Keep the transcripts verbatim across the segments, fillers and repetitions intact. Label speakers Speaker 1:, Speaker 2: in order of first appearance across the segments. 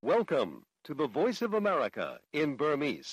Speaker 1: Welcome to the Voice of America in Burmese.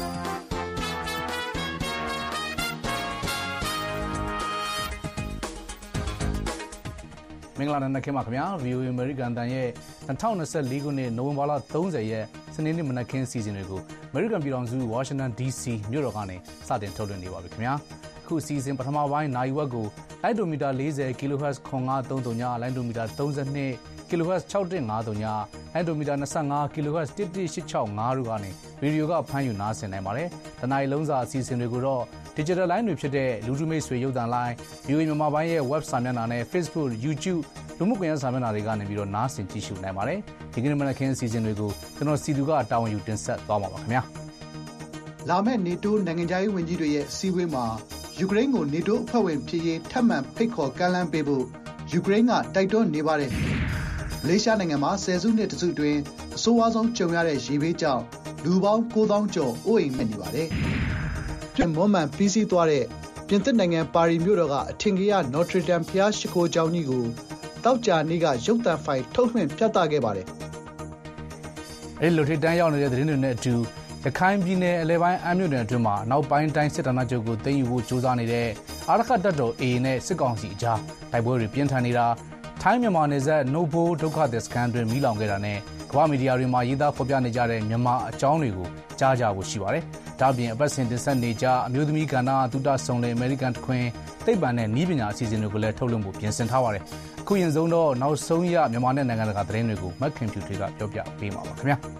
Speaker 2: မင်္ဂလာနံနက်ခင်းပါခင်ဗျာ ဗီအိုအေ American တန်ရဲ့၂၀၂၄ခုနှစ်နိုဝင်ဘာလ၃၀ရက်စနေနေ့မနက်ခင်းစီစဉ်တွေကို American ပြည်ထောင်စု Washington ဒီ စီ မြို့တော်ကနေစတင်ထုတ်လွှင့်နေပါပြီခင်ဗျာအခုစီစဉ်ပထမပိုင်းနိုင်ဝက်ကိုလိုင်းဒိုမီတာ၄၀ kHz ခွန်ငါးသုံးသုံးညလိုင်းဒိုမီတာ၃၂ kHz ၆၁၅သုံးညလိုင်းဒိုမီတာ၂၅ kHz ၁၁၈၆၅တို့ကနေဗီဒီယိုကဖမ်းယူနားဆင်နိုင်ပါတယ်တနင်္လာလုံးစာအစီအစဉ်တွေကိုတော့ digital line တွေဖြစ်တဲ့လူထုမိတ်ဆွေရုပ်သံလိုင်း ဗီအိုအေ မြန်မာပိုင်းရဲ့ web စာမျက်နှာနဲ့ Facebook YouTube လူမှုကွန်ရက်စာမျက်နှာတွေကနေပြီးတော့နားဆင်ကြည့်ရှုနိုင်ပါတယ်ဒီကနေ့မနက်ခင်းအစီအစဉ်တွေကိုကျွန်တော်စီသူကတာဝန်ယူတင်ဆက်သွားမှာပါခင်ဗျာ
Speaker 3: လာမယ့် NATO နိုင်ငံခြားရေးဝန်ကြီးတွေရဲ့အစည်းအဝေးမှာယူကရိန်းကို NATO အဖွဲ့ဝင်ဖြစ်ရေးထပ်မံဖိတ်ခေါ်ကမ်းလှမ်းပေးဖို့ယူကရိန်းကတိုက်တွန်းနေပါတယ်မလေးရှားနိုင်ငံမှာဆယ်စုနှစ်တစုအတွင်းအဆိုးအဆုံးကြုံရတဲ့ရေဘေးကြောင့်လူပေါင်းကိုးသောင်းကျော်အိုးအိမ်မဲ့နေပါတယ်ပြင်မွန်မန်ပြီးစီးသွားတဲ့ပြင်သစ်နိုင်ငံပါရီမြို့တော်ကအထင်ကြီးနော်ထရီဒမ်ဘုရားရှိခိုးကျောင်းကြီးကိုတောက်ကြနေ့ကရုပ်သံဖိုင်ထုတ်လွှင့်ပြသခဲ့ပါတယ်
Speaker 2: အဲဒီလိုထိတန်းရောက်နေတဲ့သတင်းတွေနဲ့အတူရခိုင်ပြည်နယ်အလဲပိုင်းအမ်းမြို့နယ်အတွင်းမှာနောက်ပိုင်းတိုင်းစစ်ဌာနချုပ်ကိုသိမ်းယူဖို့ကြိုးစားနေတဲ့အာရခတ်တပ်တော် အေ နဲ့စစ်ကောင်စီအကြားတိုက်ပွဲတွေပြင်းထန်နေတာထိုင်းမြန်မာနယ်စပ်နိုဘိုဒုက္ခသည်စခန်းတွင်မိလောင်ခဲ့တာနဲ့ကမ္ဘာမီဒီယာတွေမှာရေးသားဖော်ပြနေကြတဲ့မြန်မာအကြောင်းတွေကိုကြားကြဖို့ရှိပါတယ်။ဒါ့အပြင်အပတ်စဉ်တင်ဆက်နေကြအမျိုးသမီးကဏ္ဍသုတဆုံလေအမေရိကန်တခွင်သိပ္ပံနဲ့နည်းပညာအစီအစဉ်တွေကိုလည်းထုတ်လွှင့်ဖို့ပြင်ဆင်ထားပါတယ်။အခုရင်ဆုံးတော့နောက်ဆုံးရမြန်မာနဲ့နိုင်ငံတကာသတင်းတွေကိုမက်ခင်ဖြူထွေးကပြောပြပေးမှာပါခင်ဗျာ။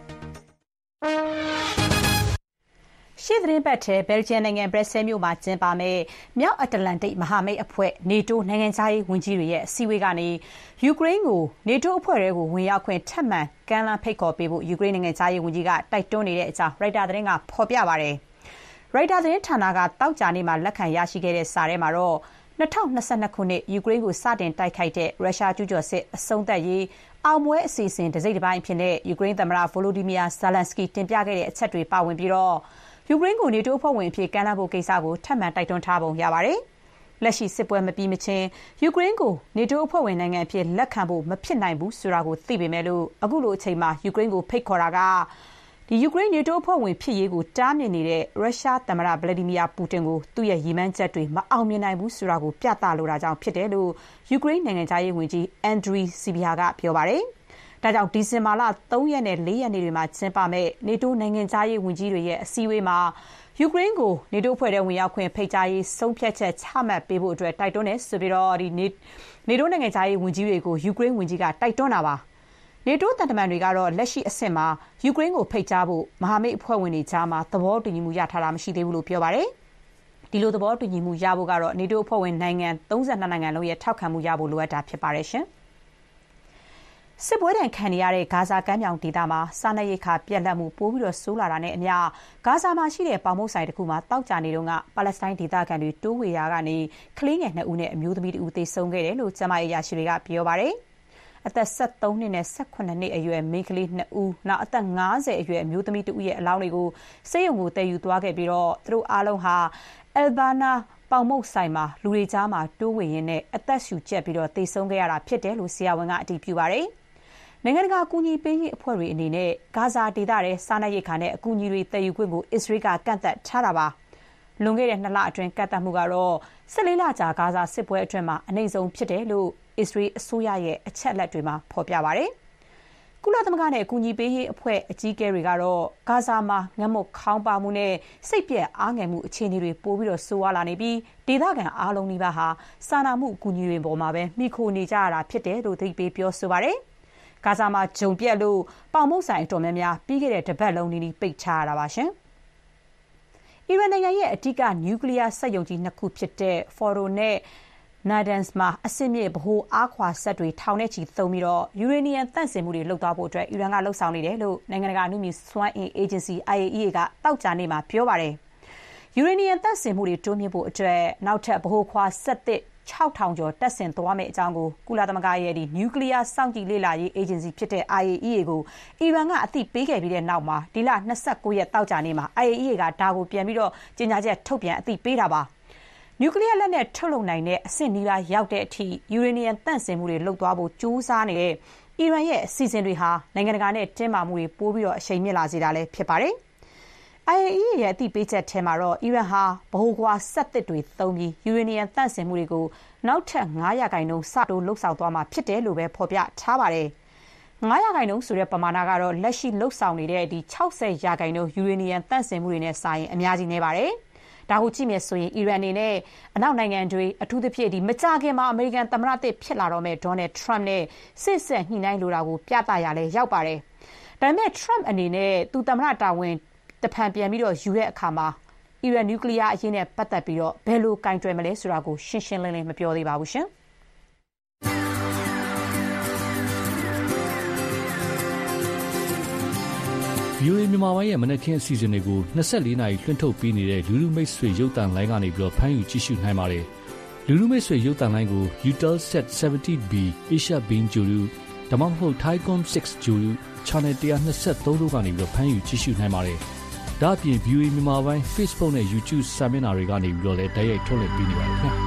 Speaker 4: ရှေ့သတင်းပတ်ထဲဘယ်လ်ဂျီယံနိုင်ငံဘရက်ဆဲမြို့မှာကျင်းပမယ့်မြောက်အတ္တလန်တိတ်မဟာမိတ်အဖွဲ့ NATO နိုင်ငံခြားရေးဝန်ကြီးတွေရဲ့အစည်းအဝေးကနေယူကရိန်းကို NATO အဖွဲ့ထဲကိုဝင်ရောက်ခွင့်ထပ်မံကမ်းလှမ်းဖိတ်ခေါ်ပေးဖို့ယူကရိန်းနိုင်ငံခြားရေးဝန်ကြီးကတိုက်တွန်းနေတဲ့အကြောင်းရိုက်တာသတင်းကဖော်ပြပါတယ်။ရိုက်တာသတင်းဌာနကတောက်ကြနေ့မှာလက်ခံရရှိခဲ့တဲ့စာထဲမှာတော့၂၀၂၂ခုနှစ်ယူကရိန်းကိုစတင်တိုက်ခိုက်တဲ့ရုရှားကျူးကျော်စစ်အဆုံးသတ်ရေးအောင်ပွဲအစီအစဉ်တစ်စိတ်တစ်ပိုင်းဖြစ်တဲ့ယူကရိန်းသမ္မတဗိုလိုဒီမီယာဇာလန်စကီတင်ပြခဲ့တဲ့အချက်တွေပါဝင်ပြီးတော့ယူကရိန်းကို NATO အဖွဲ့ဝင်အဖြစ်ကမ်းလှမ်းဖို့ကိစ္စကိုထပ်မံတိုက်တွန်းထားပုံရပါတယ်။လက်ရှိစစ်ပွဲမပြီးမချင်းယူကရိန်းကို NATO အဖွဲ့ဝင်နိုင်ငံအဖြစ်လက်ခံဖို့မဖြစ်နိုင်ဘူးဆိုတာကိုသိပေမဲ့လို့အခုလိုအချိန်မှာယူကရိန်းကိုဖိတ်ခေါ်တာကဒီယူကရိန်း NATO အဖွဲ့ဝင်ဖြစ်ရေးကိုတားမြစ်နေတဲ့ရုရှားသမ္မတဗလာဒီမီယာပူတင်ကိုသူ့ရဲ့ရည်မှန်းချက်တွေမအောင်မြင်နိုင်ဘူးဆိုတာကိုပြသလိုတာကြောင့်ဖြစ်တယ်လို့ယူကရိန်းနိုင်ငံခြားရေးဝန်ကြီးအန်ဒရီစီဘီယာကပြောပါတယ်။ဒါကြောင့်ဒီဇင်ဘာလ၃ရက်နဲ့၄ရက်နေ့တွေမှာကျင်းပမဲ့ NATO နိုင်ငံခြားရေးဝန်ကြီးတွေရဲ့အစည်းအဝေးမှာယူကရိန်းကို NATO အဖွဲ့ထဲဝင်ရောက်ခွင့်ဖိတ်ကြားရေးဆုံးဖြတ်ချက်ချမှတ်ပေးဖို့အတွက်တိုက်တွန်းတယ်ဆိုပြီးတော့ဒီ NATO နိုင်ငံခြားရေးဝန်ကြီးတွေကိုယူကရိန်းဝန်ကြီးကတိုက်တွန်းတာပါ။ NATO တန်တမန်တွေကတော့လက်ရှိအဆင့်မှာယူကရိန်းကိုဖိတ်ကြားဖို့မဟာမိတ်အဖွဲ့ဝင်တွေကြားမှာသဘောတူညီမှုရထားတာမရှိသေးဘူးလို့ပြောပါတယ်။ဒီလိုသဘောတူညီမှုရဖို့ကတော့ NATO အဖွဲ့ဝင်နိုင်ငံ၃၂နိုင်ငံလုံးရဲ့ထောက်ခံမှုရဖို့လိုအပ်တာဖြစ်ပါတယ်ရှင်။စစ်ပွဲဒဏ်ခံနေရတဲ့ဂါဇာကမ်းမြောင်ဒေသမှာစားနပ်ရိက္ခာပြတ်လတ်မှုပိုပြီးတော့ဆိုးလာတာနဲ့အမျှဂါဇာမှာရှိတဲ့ပေါင်မုတ်ဆိုင်တစ်ခုမှာတောက်ကြနေတုန်းကပါလက်စတိုင်းဒေသခံတွေတိုးဝေရာကနေကလေးငယ်နှစ်ဦးနဲ့အမျိုးသမီးတစ်ဦးသေဆုံးခဲ့တယ်လို့ကျန်းမာရေးအရာရှိတွေကပြောပါတယ်။အသက်၁၃နှစ်နဲ့၁၈နှစ်အရွယ်မိန်းကလေးနှစ်ဦးနောက်အသက်၅၀အရွယ်အမျိုးသမီးတစ်ဦးရဲ့အလောင်းတွေကိုဆေးရုံကိုတည်ယူသွားခဲ့ပြီးတော့သူတို့အားလုံးဟာအယ်ဘာနာပေါင်မုတ်ဆိုင်မှာလူတွေကြားမှာတိုးဝေရင်းနဲ့အသက်ရှူကျက်ပြီးတော့သေဆုံးခဲ့ရတာဖြစ်တယ်လို့ဆရာဝန်ကအတည်ပြုပါတယ်။နိုင်ငံတကာအကူအညီပေးရေးအဖွဲ့တွေအနေနဲ့ဂါဇာဒေသထဲစားနပ်ရိက္ခာနဲ့အကူအညီတွေတည်ယူခွင့်ကိုအစ္စရေးကကန့်သတ်ထားတာပါ။လွန်ခဲ့တဲ့နှစ်လအတွင်းကန့်သတ်မှုကတော့၁၄လကြာဂါဇာစစ်ပွဲအတွင်းမှာအနှိမ့်ဆုံးဖြစ်တယ်လို့အစ္စရေးအစိုးရရဲ့အချက်အလက်တွေမှာဖော်ပြပါတယ်။ကုလသမဂ္ဂနဲ့အကူအညီပေးရေးအဖွဲ့အကြီးအကဲတွေကတော့ဂါဇာမှာငတ်မွတ်ခေါင်းပါမှုနဲ့စိတ်ပြက်အားငယ်မှုအခြေအနေတွေပိုပြီးတော့ဆိုးဝါးလာနေပြီးဒေသခံအားလုံးနီးပါးဟာစာနာမှုအကူအညီတွေပေါ်မှာပဲမိခိုနေကြရတာဖြစ်တယ်လို့သိပေးပြောဆိုပါတယ်။ဂါဇာမှာဂျုံပြက်လို့ပေါင်မုတ်ဆိုင်အတော်များများပြီးခဲ့တဲ့တစ်ပတ်လုံးနီးနီးပိတ်ထားရတာပါရှင်။အီရန်နိုင်ငံရဲ့အဓိကနျူကလ িয়ার စက်ရုံကြီးနှစ်ခုဖြစ်တဲ့ Fordo နဲ့ Natanz မှာအဆင့်မြင့်ဗဟိုအားခွာစက်တွေထောင်နဲ့ချီသုံးပြီးတော့ယူရေနီယံသန့်စင်မှုတွေလုပ်သွားဖို့အတွက်အီရန်ကလှုံ့ဆော်နေတယ်လို့နိုင်ငံတကာအနုမြူစွမ်းအင်အေဂျင်စီ အိုင်အေအီအေ ကတောက်ကြနေ့မှာပြောပါတယ်။ယူရေနီယံသန့်စင်မှုတွေတိုးမြင့်ဖို့အတွက်နောက်ထပ်ဗဟိုခွာစက်သစ်၆ထောင်ကျော်တက်ဆင်သွားမယ့်အကြောင်းကိုကုလသမဂ္ဂရဲ့ဒီနျူကလ িয়ার စောင့်ကြည့်လေ့လာရေးအေဂျင်စီဖြစ်တဲ့ အိုင်အေအီအေ ကိုအီရန်ကအသိပေးခဲ့ပြီးတဲ့နောက်မှာဒီလ၂၉ရက်တောက်ကြနေ့မှာ အိုင်အေအီအေ ကဒါကိုပြန်ပြီးတော့ကြေညာချက်ထုတ်ပြန်အသိပေးတာပါ။နျူကလ িয়ার လက်နက်ထုတ်လုပ်နိုင်တဲ့အဆင့်နီးပါးရောက်တဲ့အထိယူရေနီယံသန့်စင်မှုတွေလုပ်သွားဖို့ကြိုးစားနေတဲ့အီအီရန်ရဲ့အစီအစဉ်တွေဟာနိုင်ငံတကာနဲ့တင်းမာမှုတွေပိုပြီးတော့အရှိန်မြင့်လာစေတာလည်းဖြစ်ပါတယ်။ I A E A ရဲ့အသိပေးချက်ထဲမှာတော့အီရန်ဟာဗဟိုကွာစက်သစ်တွေသုံးပြီးယူရေနီယံသန့်စင်မှုတွေကိုနောက်ထပ်၅ရာခိုင်နှုန်းစတိုးလှုပ်ဆောင်သွားမှာဖြစ်တယ်လို့ပဲဖော်ပြထားပါတယ်။၅ရာခိုင်နှုန်းဆိုတဲ့ပမာဏကတော့လက်ရှိလှုပ်ဆောင်နေတဲ့ဒီ၆၀ရာခိုင်နှုန်းယူရေနီယံသန့်စင်မှုတွေနဲ့စာရင်အများကြီးနေပါတယ်။ဒါကိုကြည့်မြင်ဆိုရင်အီရန်အနေနဲ့အနောက်နိုင်ငံတွေအထူးသဖြင့်ဒီမကြာခင်မှာအမေရိကန်သမ္မတသစ်ဖြစ်လာတော့မဲ့ဒေါ်နယ်ထရမ့်နဲ့စစ်ဆက်ညှိနှိုင်းလိုတာကိုပြသရလဲရောက်ပါတယ်။ဒါပေမဲ့ထရမ့်အနေနဲ့သူသမ္မတတာဝန်တဖန်ပြန်ပြီးတော့ယူတဲ့အခါမှာအီရန်နျူကလ িয়ার အရေးနဲ့ပတ်သက်ပြီးတော့ဘယ်လိုကင်တွယ်မလဲဆိုတာကိုရှင်းရှင်းလင်းလင်းမပြောသေးပါဘူးရှင်။
Speaker 5: ဗီအိုအေ မြန်မာပိုင်းရဲ့မနက်ခင်းအစီအစဉ်တွေကိုနှစ်ဆယ့်လေးနာရီလွှင့်ထုတ်ပေးနေတဲ့လူလူမိတ်ဆွေရုပ်သံလိုင်းကနေပြီးတော့ဖမ်းယူကြည့်ရှုနိုင်ပါတယ်။လူလူမိတ်ဆွေရုပ်သံလိုင်းကို Eutelsat ဆယ်ဗန်တီ B Asia Beam Guru ဒါမှမဟုတ် Thaicom 6 Guru Channel one twenty-threeတို့ကနေပြီးတော့ဖမ်းယူကြည့်ရှုနိုင်ပါတယ်။ဒါ့အပြင် ဗီအိုအေ မြန်မာပိုင်း Facebook နဲ့ YouTube စာမျက်နှာတွေကနေပြီးတော့လည်းတိုက်ရိုက်ထုတ်လွှင့်ပေးနေပါတယ်ခင်ဗျာ။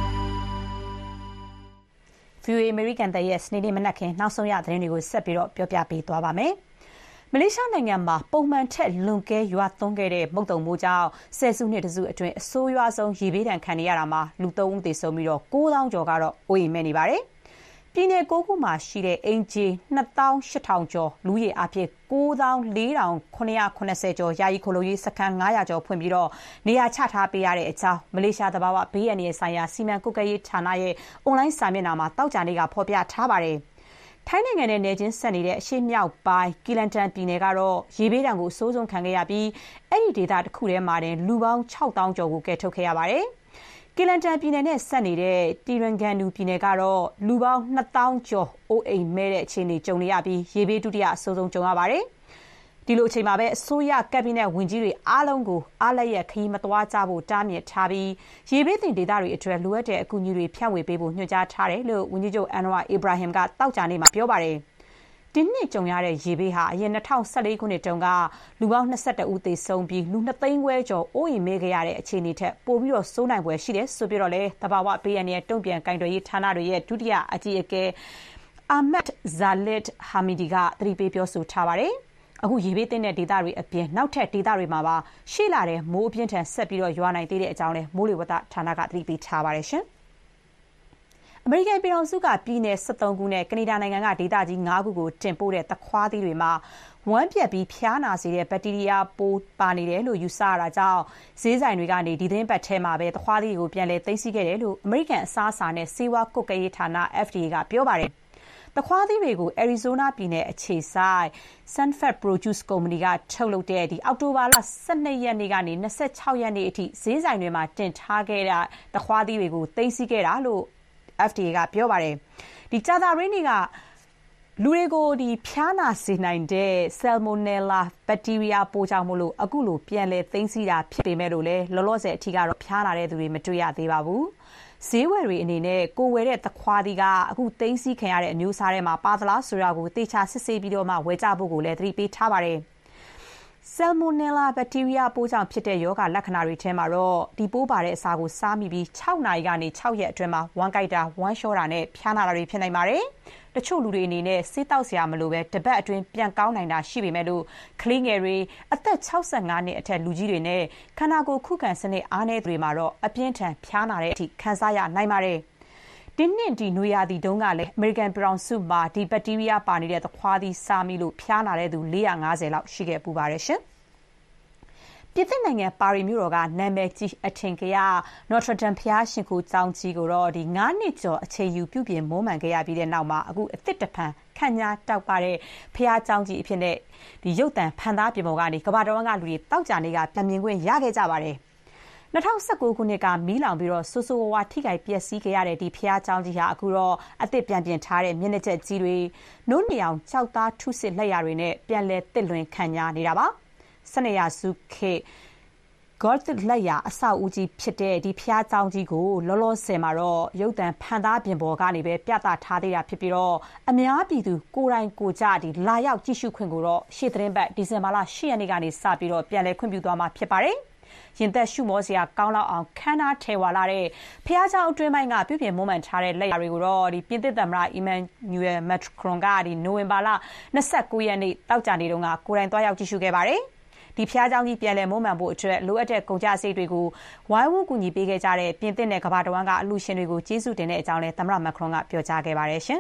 Speaker 4: ဗီအိုအေ American တရဲ့စနေနေ့မနက်ခင်းနောက်ဆုံးရသတင်းတွေကိုဆက်ပြီးတော့ပြောပြပေးသွားပါမယ်။မလေးရှားနိုင်ငံမှာပုံမှန်ထက်လွန်ကဲရွာသွန်းခဲ့တဲ့မုတ်တုံမိုးကြောင့်ဆယ်စုနှစ်တစုအတွင်းအဆိုးရွားဆုံးရေဘေးဒဏ်ခံနေရတာမှာလူသုံးဦးသေဆုံးပြီးတော့ကိုးသောင်းကျော်ကတော့အိုးအိမ်မဲ့နေပါတယ်။ပြည်နယ်ကိုးခုမှာရှိတဲ့အင်ဂျီနှစ်သောင်းရှစ်ထောင်ကျော်လူဦးရေအဖြစ်ကိုးသောင်းလေးထောင်ခုနှစ်ရာခုနှစ်ဆယ်ကျော်ယာယီခိုလိုရေးစခန်းငါးရာကျော်ဖွင့်ပြီးတော့နေရာချထားပေးရတဲ့အကြောင်းမလေးရှားသဘာဝဘေးအန္တရာယ်ဆိုင်ရာစီမံကွပ်ကဲရေးဌာနရဲ့အွန်လိုင်းစာမျက်နှာမှာတောက်ကြနေ့ကဖော်ပြထားပါတယ်။ထိုင်းနိုင်ငံနဲ့နယ်ချင်းဆက်နေတဲ့အရှေ့မြောက်ပိုင်းကီလန်တန်ပြည်နယ်ကတော့ရေဘေးဒဏ်ကိုအဆိုးဆုံးခံခဲ့ရပြီးအဲ့ဒီဒေသတစ်ခုထဲမှာတင်လူပေါင်းခြောက်သောင်းကျော်ကိုကယ်ထုတ်ခဲ့ရပါတယ်။ကီလန်တန်ပြည်နယ်နဲ့ဆက်နေတဲ့တီရန်ဂန်နူပြည်နယ်ကတော့လူပေါင်းနှစ်သောင်းကျော်အိုးအိမ်မဲ့တဲ့အခြေအနေကြုံနေရပြီးရေဘေးဒုတိယအဆိုးဆုံးကြုံရပါတယ်။ဒီလိုအချိန်မှာပဲအစိုးရကက်ဘိနက်ဝန်ကြီးတွေအားလုံးကိုအားလက်ရခရီးမသွားကြဖို့တားမြစ်ထားပြီးရေဘေးသင့်ဒေသတွေအတွက်လိုအပ်တဲ့အကူအညီတွေဖြန့်ဝေပေးဖို့ညွှန်ကြားထားတယ်လို့ဝန်ကြီးချုပ်အန်ဝါအီဘရာဟင်ကတောက်ကြနေ့မှာပြောပါတယ်။ဒီနှစ်ကြုံရတဲ့ရေဘေးဟာအရင်၂၀၁၄ခုနှစ်တုန်းကလူပေါင်း၂၁ဦးသေဆုံးပြီးလူနှစ်သိန်းခွဲကျော်အိုးအိမ်မဲ့ခဲ့ရတဲ့အခြေအနေထက်ပိုပြီးတော့ဆိုးနိုင်ဖွယ်ရှိတယ်ဆိုပြီးတော့လေသဘာဝဘေးအန္တရာယ်တုံ့ပြန်ကင်တွယ်ရေးဌာနတွေရဲ့ဒုတိယအကြီးအကဲအာမတ်ဇာလစ်ဟာမီဒီကသတိပေးပြောဆိုထားပါတယ်။အခုရေဘေးသင့်တဲ့ဒေသတွေအပြင်နောက်ထပ်ဒေသတွေမှာပါရှိလာတဲ့မိုးအပြင်းထန်ဆက်ပြီးတော့ရွာနိုင်သေးတဲ့အကြောင်းလဲမိုးလေဝသဌာနကသတိပေးထားပါတယ်ရှင်။အမေရိကန်ပြည်ထောင်စုကပြည်နယ်၁၃ခုနဲ့ကနေဒါနိုင်ငံကဒေသကြီး၅ခုကိုတင်ပို့တဲ့သခွားသီးတွေမှာဝမ်းပြက်ပြီးဖျားနာစေတဲ့ဘက်တီးရီးယားပိုးပါနေတယ်လို့ယူဆရတာကြောင့်ဈေးဆိုင်တွေကနေဒီသတင်းပတ်ထဲမှာပဲသခွားသီးတွေကိုပြန်လည်သိမ်းဆည်းခဲ့တယ်လို့အမေရိကန်အစားအစာနဲ့ဆေးဝါးကွပ်ကဲရေးဌာန F D A ကပြောပါတယ်။သခွားသီးတွေကိုအရီဇိုနာပြည်နယ်အခြေစိုက် Sunfed Produce Company ကထုတ်လုပ်တဲ့ဒီအောက်တိုဘာလ၁၂ရက်နေ့ကနေ၂၆ရက်နေ့အထိဈေးဆိုင်တွေမှာတင်ထားခဲ့တဲ့သခွားသီးတွေကိုသိမ်းဆည်းခဲ့တာလို့ F D A ကပြောပါတယ်။ဒီကြာသပတေးနေ့ကလူတွေကိုဒီဖျားနာစေနိုင်တဲ့ Salmonella ဘက်တီးရီးယားပိုးကြောင့်မလို့အခုလိုပြန်လည်သိမ်းဆည်းတာဖြစ်ပေမဲ့လို့လည်းလောလောဆယ်အထိကတော့ဖျားနာတဲ့သူတွေမတွေ့ရသေးပါဘူး။ဈေးဝယ်တွေအနေနဲ့ကိုဝယ်တဲ့သခွားသီးကအခုသိမ်းဆည်းခံရတဲ့အမျိုးအစားထဲမှာပါသလားဆိုတာကိုသေချာစစ်ဆေးပြီးတော့မှဝယ်ကြဖို့ကိုလည်းသတိပေးထားပါတယ်။ Salmonella ဘက်တီးရီးယားပိုးကြောင့်ဖြစ်တဲ့ရောဂါလက္ခဏာတွေထဲမှာတော့ဒီပိုးပါတဲ့အစာကိုစားမိပြီး၆နာရီကနေ၆ရက်အတွင်းမှာဝမ်းကိုက်တာဝမ်းလျှောတာနဲ့ဖျားနာတာတွေဖြစ်နိုင်ပါတယ်။တချို့လူတွေအနေနဲ့ဆေးတောက်စရာမလိုပဲတစ်ပတ်အတွင်းပြန်ကောင်းနိုင်တာရှိပေမဲ့လို့ကလေးငယ်တွေအသက်၆၅နှစ်အထက်လူကြီးတွေနဲ့ခန္ဓာကိုယ်ခုခံစနစ်အားနည်းသူတွေမှာတော့အပြင်းထန်ဖျားနာတဲ့အထိခံစားရနိုင်ပါတယ်။ဒီနှစ်ဒီနွေရာသီတုန်းကလည်းအမေရိကန်ပြည်ထောင်စုမှာဒီဘက်တီးရီးယားပါနေတဲ့သခွားသီးစားမိလို့ဖျားနာတဲ့သူ၄၅၀လောက်ရှိခဲ့ပူပါတယ်ရှင်။ပြည်သစ်နိုင်ငံပါရီမြို့တော်ကနာမည်ကြီးအထင်ကရ Notre Dame ဘုရားရှင်ခိုးကျောင်းကြီးကိုတော့ဒီ၅နှစ်ကျော်အချိန်ယူပြုပြင်မွမ်းမံခဲ့ရပြီးတဲ့နောက်မှာအခုအသစ်တဖန်ခန့်ညားတောက်ပတဲ့ဘုရားကျောင်းကြီးအဖြစ်နဲ့ဒီရုပ်သံဖန်သားပြင်ပေါ်ကနေကမ္ဘာတော်ကလူတွေတောက်ကြနေကပြန်မြင်ခွင့်ရခဲ့ကြပါတယ်။၂၀၁၉ခုနှစ်ကမီးလောင်ပြီးတော့ဆိုးဆိုးဝါးဝါထိခိုက်ပျက်စီးခဲ့ရတဲ့ဒီဘုရားကျောင်းကြီးဟာအခုတော့အသစ်ပြန်ပြင်ထားတဲ့မျက်နှာချက်ကြီးတွေနို့နေအောင်ကြောက်သားထုစစ်လက်ရာတွေနဲ့ပြန်လဲတစ်လွင်ခန့်ညားနေတာပါ။စနေရစုခေGothic လက်ရာအဆောက်အဦကြီးဖြစ်တဲ့ဒီဖျားကျောင်းကြီးကိုလောလောဆယ်မှာတော့ရုပ်သံဖန်သားပြင်ပေါ်ကနေပဲပြသထားသေးတာဖြစ်ပြီးတော့အများပြည်သူကိုယ်တိုင်ကိုယ်ကျဒီလာရောက်ကြည့်ရှုခွင့်ကိုတော့ရှေ့သတင်းပတ်ဒီဇင်ဘာလ၈ရက်နေ့ကနေစပြီးတော့ပြန်လည်ခွင့်ပြုသွားမှာဖြစ်ပါတယ်ရင်သက်ရှုမောစရာကောင်းလောက်အောင်ခမ်းနားထဲဝါလာတဲ့ဖျားเจ้าအတွင်းပိုင်းကပြုပြင်မွမ်းမံထားတဲ့လက်ရာတွေကိုတော့ဒီပြင်သစ်သမ္မတအီမန်နျူရယ်မက်ခရွန်ကဒီနိုဝင်ဘာလ၂၉ရက်နေ့တောက်ကြနေ့တုန်းကကိုယ်တိုင်သွားရောက်ကြည့်ရှုခဲ့ပါတယ်ဒီဖျားเจ้าကြီးပြန်လည်မွမ်းမံဖို့အတွက်လိုအပ်တဲ့ကုန်ကျစရိတ်တွေကိုဝိုင်းဝန်းကူညီပေးခဲ့ကြတဲ့ပြင်သစ်နဲ့ကမ္ဘာတဝန်းကအလှူရှင်တွေကိုကျေးဇူးတင်တဲ့အကြောင်းလည်းသမ္မတမက်ခရွန်ကပြောကြားခဲ့ပါတယ်ရှင်